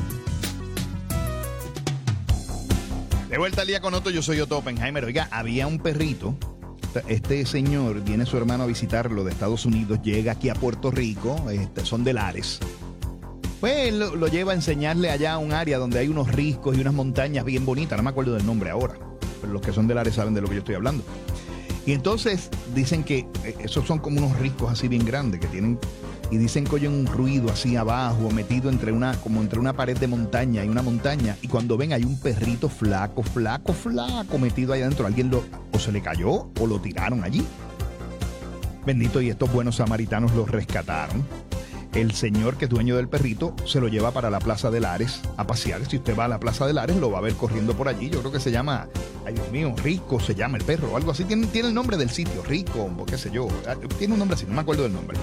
De vuelta al Día con Otto, yo soy Otto Oppenheimer. Oiga, había un perrito. Este señor, viene su hermano a visitarlo de Estados Unidos, llega aquí a Puerto Rico, son de Lares. Pues él lo lleva a enseñarle allá a un área donde hay unos riscos y unas montañas bien bonitas, no me acuerdo del nombre ahora, pero los que son de Lares saben de lo que yo estoy hablando. Y entonces dicen que esos son como unos riscos así bien grandes que tienen, y dicen que oyen un ruido así abajo, metido entre una pared de montaña y una montaña, y cuando ven hay un perrito flaco metido ahí adentro. Alguien o se le cayó o lo tiraron allí. Bendito, y estos buenos samaritanos lo rescataron. El señor que es dueño del perrito se lo lleva para la Plaza de Lares a pasear. Si usted va a la Plaza de Lares lo va a ver corriendo por allí. Yo creo que se llama, ay Dios mío, Rico se llama el perro o algo así. Tiene el nombre del sitio, Rico, o qué sé yo. Tiene un nombre así, no me acuerdo del nombre.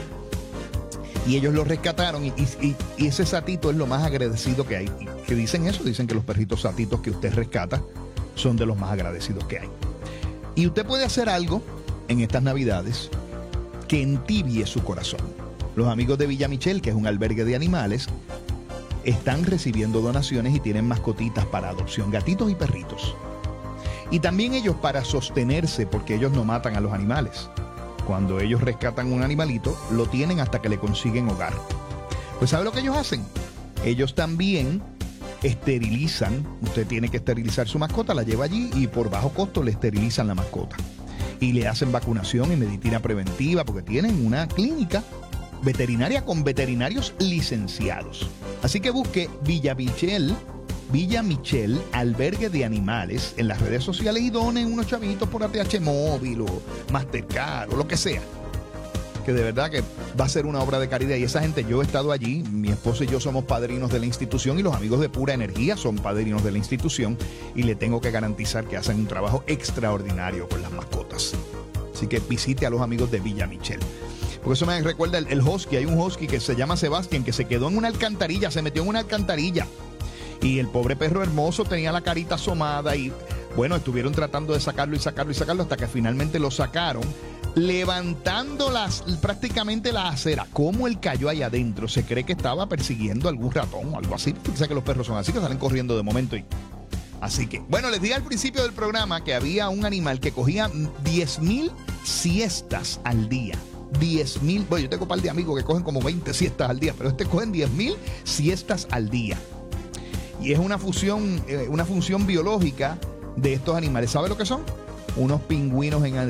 Y ellos lo rescataron y ese satito es lo más agradecido que hay. Y que dicen eso, dicen que los perritos satitos que usted rescata son de los más agradecidos que hay. Y usted puede hacer algo en estas Navidades que entibie su corazón. Los amigos de Villa Michel, que es un albergue de animales, están recibiendo donaciones y tienen mascotitas para adopción, gatitos y perritos. Y también ellos para sostenerse, porque ellos no matan a los animales. Cuando ellos rescatan un animalito, lo tienen hasta que le consiguen hogar. Pues ¿sabe lo que ellos hacen? Ellos también esterilizan. Usted tiene que esterilizar su mascota, la lleva allí y por bajo costo le esterilizan la mascota. Y le hacen vacunación y medicina preventiva porque tienen una clínica veterinaria con veterinarios licenciados. Así que busque Villa Michel, albergue de animales en las redes sociales y donen unos chavitos por ATH Móvil o Mastercard o lo que sea. Que de verdad que va a ser una obra de caridad. Y esa gente, yo he estado allí, mi esposa y yo somos padrinos de la institución y los amigos de Pura Energía son padrinos de la institución y le tengo que garantizar que hacen un trabajo extraordinario con las mascotas. Así que visite a los amigos de Villa Michel. Porque eso me recuerda el husky. Hay un husky que se llama Sebastián que se quedó en una alcantarilla, se metió en una alcantarilla. Y el pobre perro hermoso tenía la carita asomada y bueno, estuvieron tratando de sacarlo hasta que finalmente lo sacaron, levantando prácticamente la acera. ¿Cómo él cayó ahí adentro? Se cree que estaba persiguiendo algún ratón o algo así. Fíjense que los perros son así, que salen corriendo de momento. Así que, bueno, les dije al principio del programa que había un animal que cogía 10,000 siestas al día. 10,000, bueno, yo tengo un par de amigos que cogen como 20 siestas al día, pero cogen 10,000 siestas al día. Y es una función biológica de estos animales. ¿Sabe lo que son? Unos pingüinos en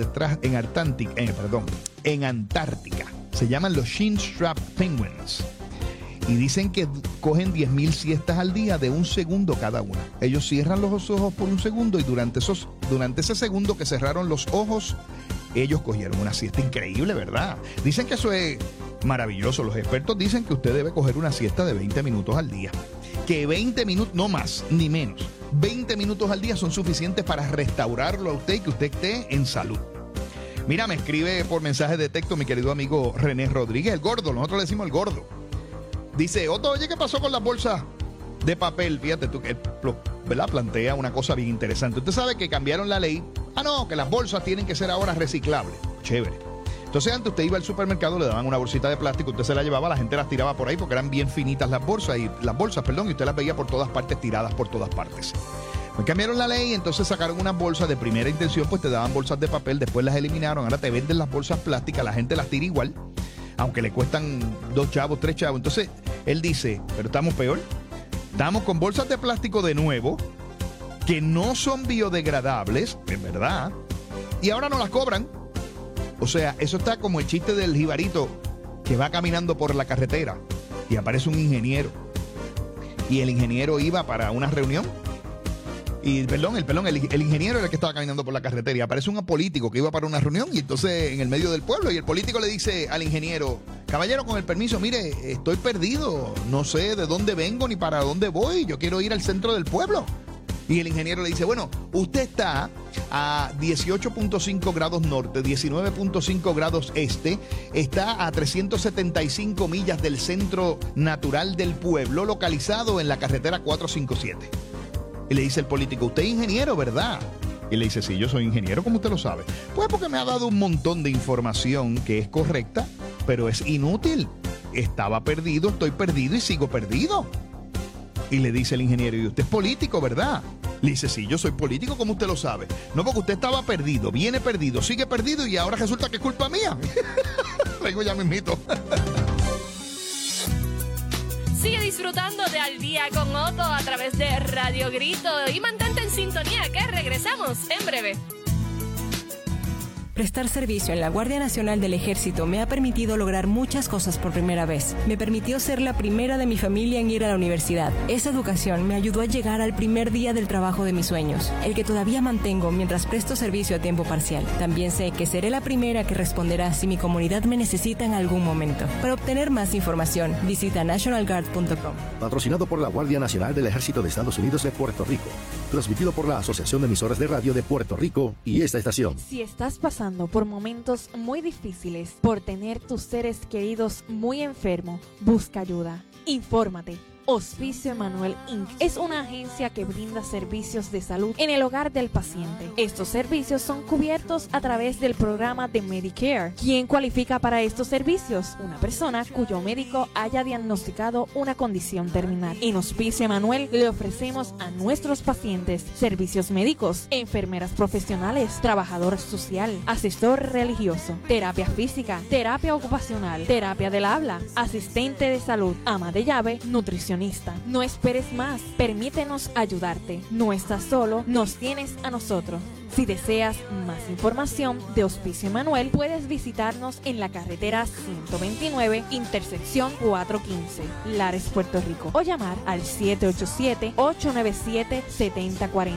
Antártica. Se llaman los Chinstrap Penguins. Y dicen que cogen 10,000 siestas al día de un segundo cada una. Ellos cierran los ojos por un segundo y durante ese segundo que cerraron los ojos, ellos cogieron una siesta increíble, ¿verdad? Dicen que eso es maravilloso. Los expertos dicen que usted debe coger una siesta de 20 minutos al día. Que 20 minutos, no más ni menos, 20 minutos al día son suficientes para restaurarlo a usted y que usted esté en salud. Mira, me escribe por mensaje de texto mi querido amigo René Rodríguez, el gordo, nosotros le decimos el gordo. Dice, Otto, oye, ¿qué pasó con las bolsas de papel? Fíjate tú que ¿verdad? Plantea una cosa bien interesante. Usted sabe que cambiaron la ley. Que las bolsas tienen que ser ahora reciclables. Chévere. Entonces antes usted iba al supermercado, le daban una bolsita de plástico, usted se la llevaba, la gente las tiraba por ahí porque eran bien finitas las bolsas, y usted las veía por todas partes, tiradas por todas partes. Pues cambiaron la ley, entonces sacaron unas bolsas de primera intención, pues te daban bolsas de papel, después las eliminaron, ahora te venden las bolsas plásticas, la gente las tira igual, aunque le cuestan 2 chavos, 3 chavos. Entonces él dice, pero estamos peor, estamos con bolsas de plástico de nuevo, que no son biodegradables, en verdad, y ahora no las cobran. O sea, eso está como el chiste del jibarito que va caminando por la carretera y aparece un ingeniero. Y el ingeniero iba para una reunión. Y, el ingeniero era el que estaba caminando por la carretera y aparece un político que iba para una reunión y entonces en el medio del pueblo. Y el político le dice al ingeniero, caballero, con el permiso, mire, estoy perdido. No sé de dónde vengo ni para dónde voy. Yo quiero ir al centro del pueblo. Y el ingeniero le dice, bueno, usted está a 18.5 grados norte, 19.5 grados este, está a 375 millas del centro natural del pueblo, localizado en la carretera 457. Y le dice el político, usted es ingeniero, ¿verdad? Y le dice, sí, yo soy ingeniero, ¿cómo usted lo sabe? Pues porque me ha dado un montón de información que es correcta, pero es inútil. Estaba perdido, estoy perdido y sigo perdido. Y le dice el ingeniero, y usted es político, ¿verdad? Le dice, sí, yo soy político, ¿cómo usted lo sabe? No, porque usted estaba perdido, viene perdido, sigue perdido y ahora resulta que es culpa mía. Vengo ya mismito. Sigue disfrutando de Al Día con Otto a través de Radio Grito y mantente en sintonía que regresamos en breve. Prestar servicio en la Guardia Nacional del Ejército me ha permitido lograr muchas cosas por primera vez. Me permitió ser la primera de mi familia en ir a la universidad. Esa educación me ayudó a llegar al primer día del trabajo de mis sueños, el que todavía mantengo mientras presto servicio a tiempo parcial. También sé que seré la primera que responderá si mi comunidad me necesita en algún momento. Para obtener más información, visita nationalguard.com. Patrocinado por la Guardia Nacional del Ejército de Estados Unidos de Puerto Rico. Transmitido por la Asociación de Emisoras de Radio de Puerto Rico y esta estación. Si estás pasando por momentos muy difíciles, por tener tus seres queridos muy enfermos, busca ayuda. Infórmate. Hospicio Emanuel Inc. es una agencia que brinda servicios de salud en el hogar del paciente. Estos servicios son cubiertos a través del programa de Medicare. ¿Quién cualifica para estos servicios? Una persona cuyo médico haya diagnosticado una condición terminal. En Hospicio Emanuel le ofrecemos a nuestros pacientes servicios médicos, enfermeras profesionales, trabajador social, asesor religioso, terapia física, terapia ocupacional, terapia del habla, asistente de salud, ama de llave, nutrición. No esperes más, permítenos ayudarte. No estás solo, nos tienes a nosotros. Si deseas más información de Hospicio Emanuel, puedes visitarnos en la carretera 129, intersección 415, Lares, Puerto Rico, o llamar al 787-897-7040,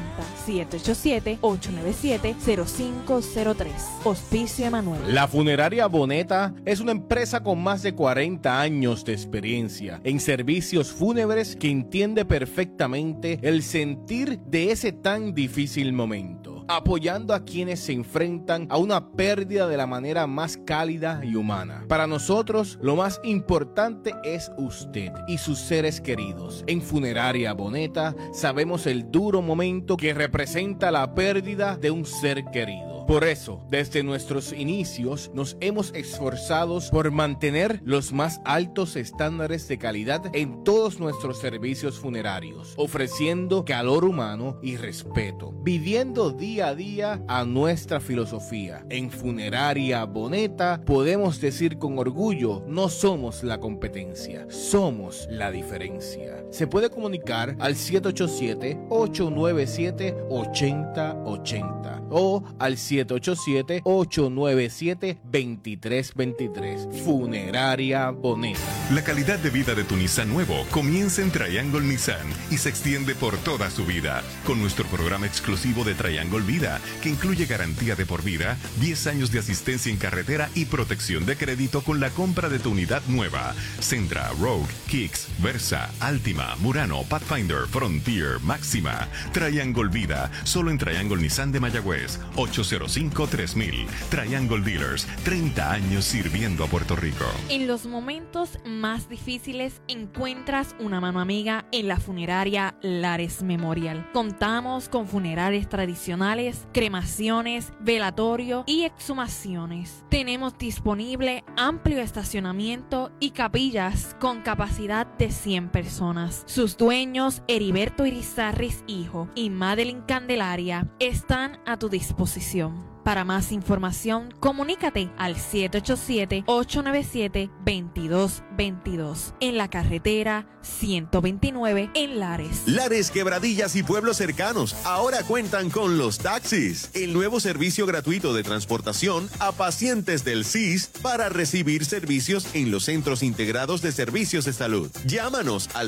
787-897-0503. Hospicio Emanuel. La Funeraria Boneta es una empresa con más de 40 años de experiencia en servicios fúnebres que entiende perfectamente el sentir de ese tan difícil momento, apoyando a quienes se enfrentan a una pérdida de la manera más cálida y humana. Para nosotros, lo más importante es usted y sus seres queridos. En Funeraria Boneta sabemos el duro momento que representa la pérdida de un ser querido. Por eso, desde nuestros inicios, nos hemos esforzado por mantener los más altos estándares de calidad en todos nuestros servicios funerarios, ofreciendo calor humano y respeto, viviendo día a día a nuestra filosofía. En Funeraria Boneta podemos decir con orgullo, no somos la competencia, somos la diferencia. Se puede comunicar al 787-897-8080 o al 787-897-2323. Funeraria Boneta. La calidad de vida de tu Nissan nuevo comienza en Triangle Nissan y se extiende por toda su vida con nuestro programa exclusivo de Triangle Vida, que incluye garantía de por vida, 10 años de asistencia en carretera y protección de crédito con la compra de tu unidad nueva. Sentra, Rogue, Kicks, Versa, Altima, Murano, Pathfinder, Frontier, Máxima. Triangle Vida, solo en Triangle Nissan de Mayagüez, 805-3000. Triangle Dealers, 30 años sirviendo a Puerto Rico. En los momentos más difíciles encuentras una mano amiga en la funeraria Lares Memorial. Contamos con funerales tradicionales, cremaciones, velatorio y exhumaciones. Tenemos disponible amplio estacionamiento y capillas con capacidad de 100 personas. Sus dueños, Heriberto Irizarris hijo y Madeline Candelaria, están a tu disposición. Para más información, comunícate al 787-897-2222 en la carretera 129 en Lares. Lares, Quebradillas y pueblos cercanos ahora cuentan con los taxis, el nuevo servicio gratuito de transportación a pacientes del CIS para recibir servicios en los centros integrados de servicios de salud. Llámanos al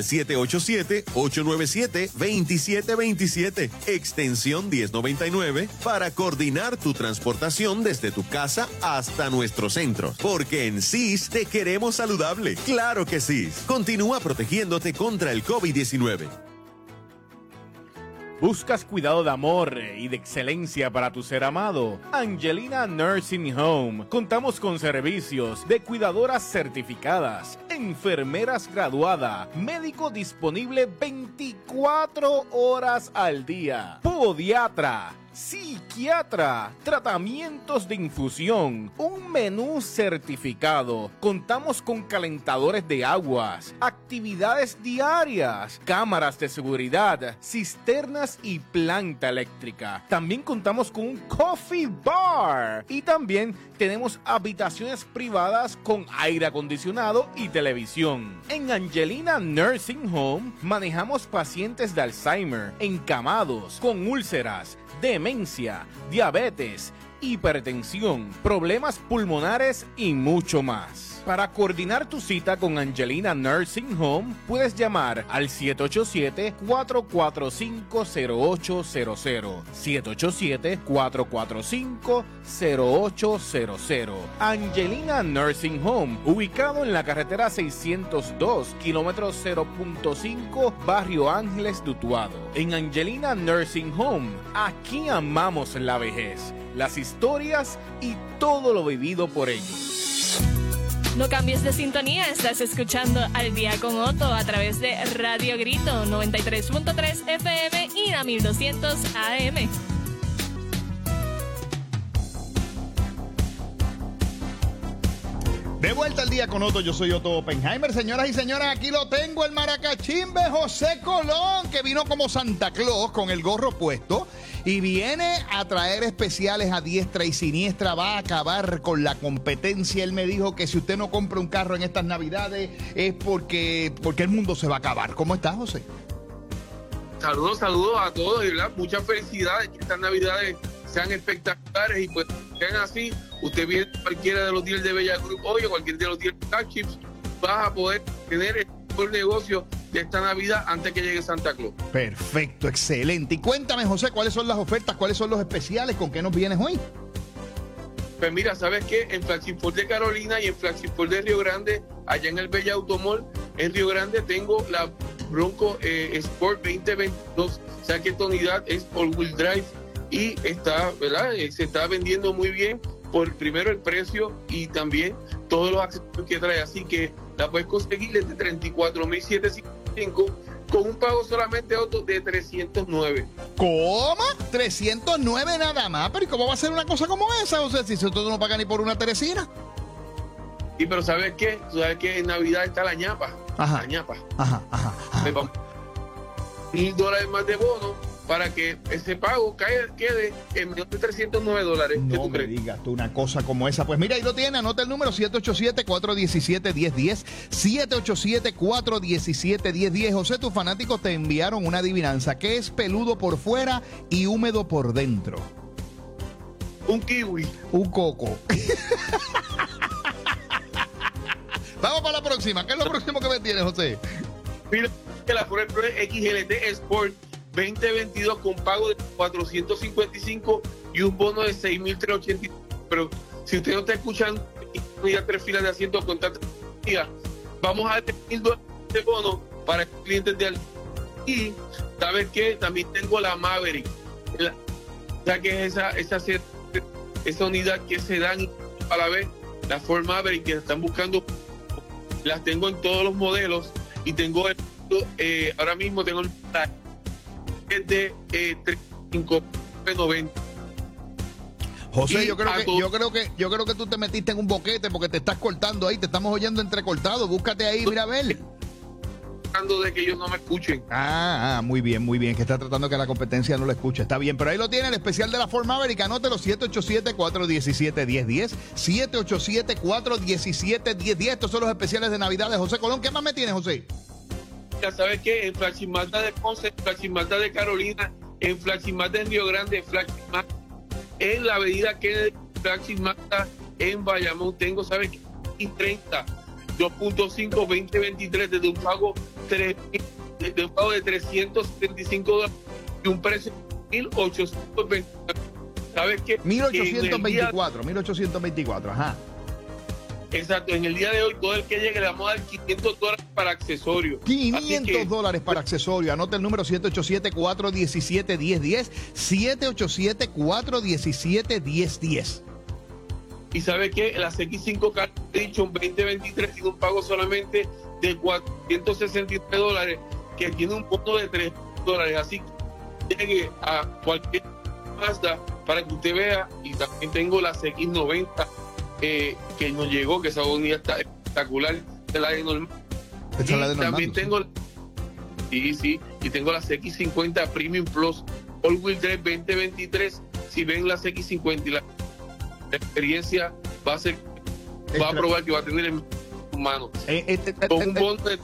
787-897-2727, extensión 1099, para coordinar tu transportación desde tu casa hasta nuestro centro. Porque en CIS te queremos saludable. ¡Claro que sí! Continúa protegiéndote contra el COVID-19. ¿Buscas cuidado de amor y de excelencia para tu ser amado? Angelina Nursing Home. Contamos con servicios de cuidadoras certificadas, enfermeras graduadas, médico disponible 24 horas al día, podiatra, psiquiatra, tratamientos de infusión, un menú certificado. Contamos con calentadores de aguas, actividades diarias, cámaras de seguridad, cisternas y planta eléctrica. También contamos con un coffee bar y también tenemos habitaciones privadas con aire acondicionado y televisión. En Angelina Nursing Home manejamos pacientes de Alzheimer, encamados, con úlceras, demencia, diabetes, hipertensión, problemas pulmonares y mucho más. Para coordinar tu cita con Angelina Nursing Home, puedes llamar al 787-445-0800. 787-445-0800. Angelina Nursing Home, ubicado en la carretera 602, kilómetro 0.5, Barrio Ángeles de Utuado. En Angelina Nursing Home, aquí amamos la vejez, las historias y todo lo vivido por ellos. No cambies de sintonía, estás escuchando Al Día con Otto a través de Radio Grito 93.3 FM y la 1200 AM. De vuelta al Día con Otto, yo soy Otto Oppenheimer. Señoras y señores, aquí lo tengo, el maracachimbe José Colón, que vino como Santa Claus con el gorro puesto y viene a traer especiales a diestra y siniestra. Va a acabar con la competencia. Él me dijo que si usted no compra un carro en estas Navidades es porque el mundo se va a acabar. ¿Cómo estás, José? Saludos a todos, ¿verdad? Muchas felicidades, que estas Navidades sean espectaculares y pues sean así. Usted viene a cualquiera de los dealers de Bella Group hoy o cualquier de los dealers de Car Chips, vas a poder tener el mejor negocio de esta Navidad antes que llegue Santa Claus. Perfecto, excelente. Y cuéntame, José, ¿cuáles son las ofertas? ¿Cuáles son los especiales? ¿Con qué nos vienes hoy? Pues mira, ¿sabes qué? En Flagship Ford de Carolina y en Flagship Ford de Río Grande, allá en el Bella Automall, en Río Grande tengo la Bronco Sport 2022. O sea que esta unidad es all-wheel drive y está, ¿verdad? Se está vendiendo muy bien por primero el precio y también todos los accesorios que trae. Así que la puedes conseguir desde $34,755 con un pago solamente de $309. ¿Cómo? $309 nada más. Pero ¿y cómo va a ser una cosa como esa? O sea, si todo no paga ni por una teresina. Sí, pero ¿sabes qué? Tú sabes que en Navidad está la ñapa. Ajá. La ñapa. Ajá. $1,000 más de bono para que ese pago quede en menos de $309. No me digas tú una cosa como esa. Pues mira, ahí lo tiene, anota el número 787-417-1010. 787-417-1010. José, tus fanáticos te enviaron una adivinanza. ¿Qué es peludo por fuera y húmedo por dentro? Un kiwi. Un coco. Vamos para la próxima. ¿Qué es lo próximo que me tienes, José? Mira, que la Ford XLT Sport 2022 con pago de $455 y un bono de $6,385. Pero si usted no está escuchando ya 3 filas de asientos con tanta días, vamos a dar $1,000 de bono para clientes de y sabes que también tengo la Maverick, o sea que es esa unidad que se dan a la vez, la Ford Maverick, que están buscando. Las tengo en todos los modelos y tengo ahora mismo tengo el de $3,590. José, yo creo que tú te metiste en un boquete porque te estás cortando ahí, te estamos oyendo entrecortado. Búscate ahí, mira a ver. Tratando de que ellos no me escuchen. Muy bien, que está tratando que la competencia no lo escuche. Está bien, pero ahí lo tiene el especial de la Ford Maverick. Anótelo, 787-417-1010. 787-417-1010. Estos son los especiales de Navidad de José Colón. ¿Qué más me tienes, José? Ya sabes que en Flagship Mazda de Ponce, en Flagship Mazda de Carolina, en Flagship Mazda en Río Grande, en Flagship Mazda en la avenida Kennedy, Flagship Mazda en Bayamón, tengo, ¿sabes qué? 30 2.5 2023 desde un pago de $375 y un precio de $1,824. ¿Sabes qué? 1824, ajá. Exacto, en el día de hoy todo el que llegue le vamos a dar $500 para accesorios. $500 para accesorios. Anota el número 787-417-1010. 787-417-1010. Y sabe que la CX5 Car Edition 2023 tiene un pago solamente de $469, que tiene un bono de $3. Así que llegue a cualquier Mazda para que usted vea. Y también tengo la CX90 que nos llegó, que esa unidad está espectacular, de la de normal. Esta es la de normal, también tengo, y tengo la CX50 Premium Plus All Wheel Drive 2023. Si ven la CX50 y la experiencia va a probar que va a tener en manos con un bono de...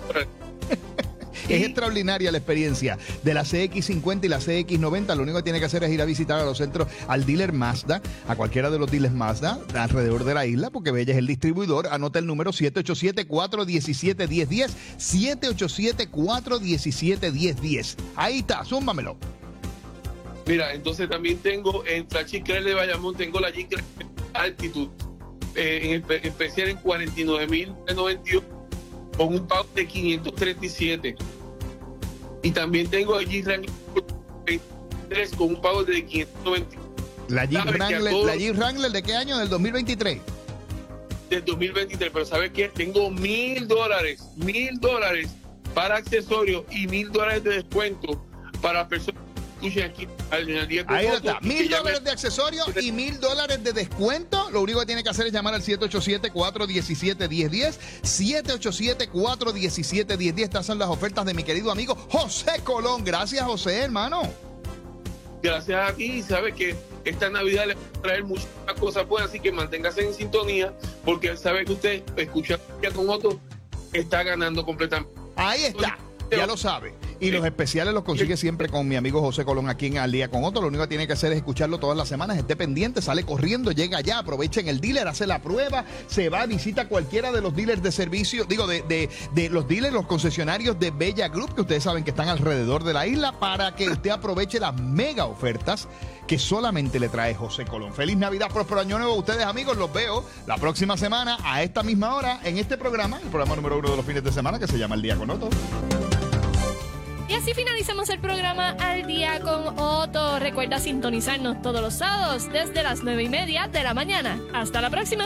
Es extraordinaria la experiencia de la CX50 y la CX90. Lo único que tiene que hacer es ir a visitar a los centros, al dealer Mazda, a cualquiera de los dealers Mazda alrededor de la isla, porque Bella es el distribuidor. Anota el número 787-417-1010. 787-417-1010. Ahí está, zúmbamelo. Mira, entonces también tengo en Flagship de Bayamón, tengo la Jeep Altitude, en especial en 49,092 con un pago de 537. Y también tengo allí Wrangler 23 con un pago de 590. La Jeep Wrangler, ¿de qué año? Del 2023. Del 2023, pero ¿sabes qué? Tengo $1,000 para accesorios y $1,000 de descuento para personas que escuchen aquí al día. Ahí está, $1,000 de accesorios y $1,000 de descuento. Lo único que tiene que hacer es llamar al 787-417-1010. 787-417-1010. Estas son las ofertas de mi querido amigo José Colón. Gracias, José, hermano. Gracias a ti, y sabes que esta Navidad le va a traer muchas cosas buenas, así que manténgase en sintonía, porque sabe que usted escucha con Otto, está ganando completamente. Ahí está, ya lo sabe. Y los especiales los consigue siempre con mi amigo José Colón aquí en Al Día con Otto. Lo único que tiene que hacer es escucharlo todas las semanas. Esté pendiente, sale corriendo, llega allá, aprovecha en el dealer, hace la prueba, se va, visita cualquiera de los dealers de servicio, de los dealers, los concesionarios de Bella Group, que ustedes saben que están alrededor de la isla, para que usted aproveche las mega ofertas que solamente le trae José Colón. Feliz Navidad, próspero año nuevo a ustedes, amigos. Los veo la próxima semana a esta misma hora en este programa, el programa número 1 de los fines de semana, que se llama Al Día con Otto. Y así finalizamos el programa Al Día con Otto. Recuerda sintonizarnos todos los sábados desde las 9:30 de la mañana. Hasta la próxima.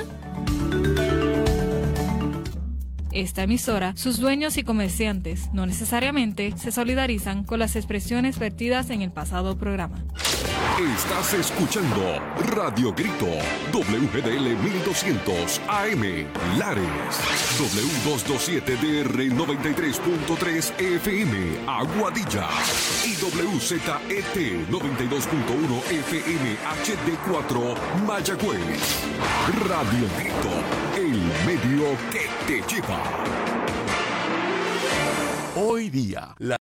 Esta emisora, sus dueños y comerciantes no necesariamente se solidarizan con las expresiones vertidas en el pasado programa. Estás escuchando Radio Grito, WGDL 1200 AM, Lares, W227DR 93.3 FM, Aguadilla, y WZET 92.1 FM HD4, Mayagüez. Radio Grito, el medio que te lleva. Hoy día,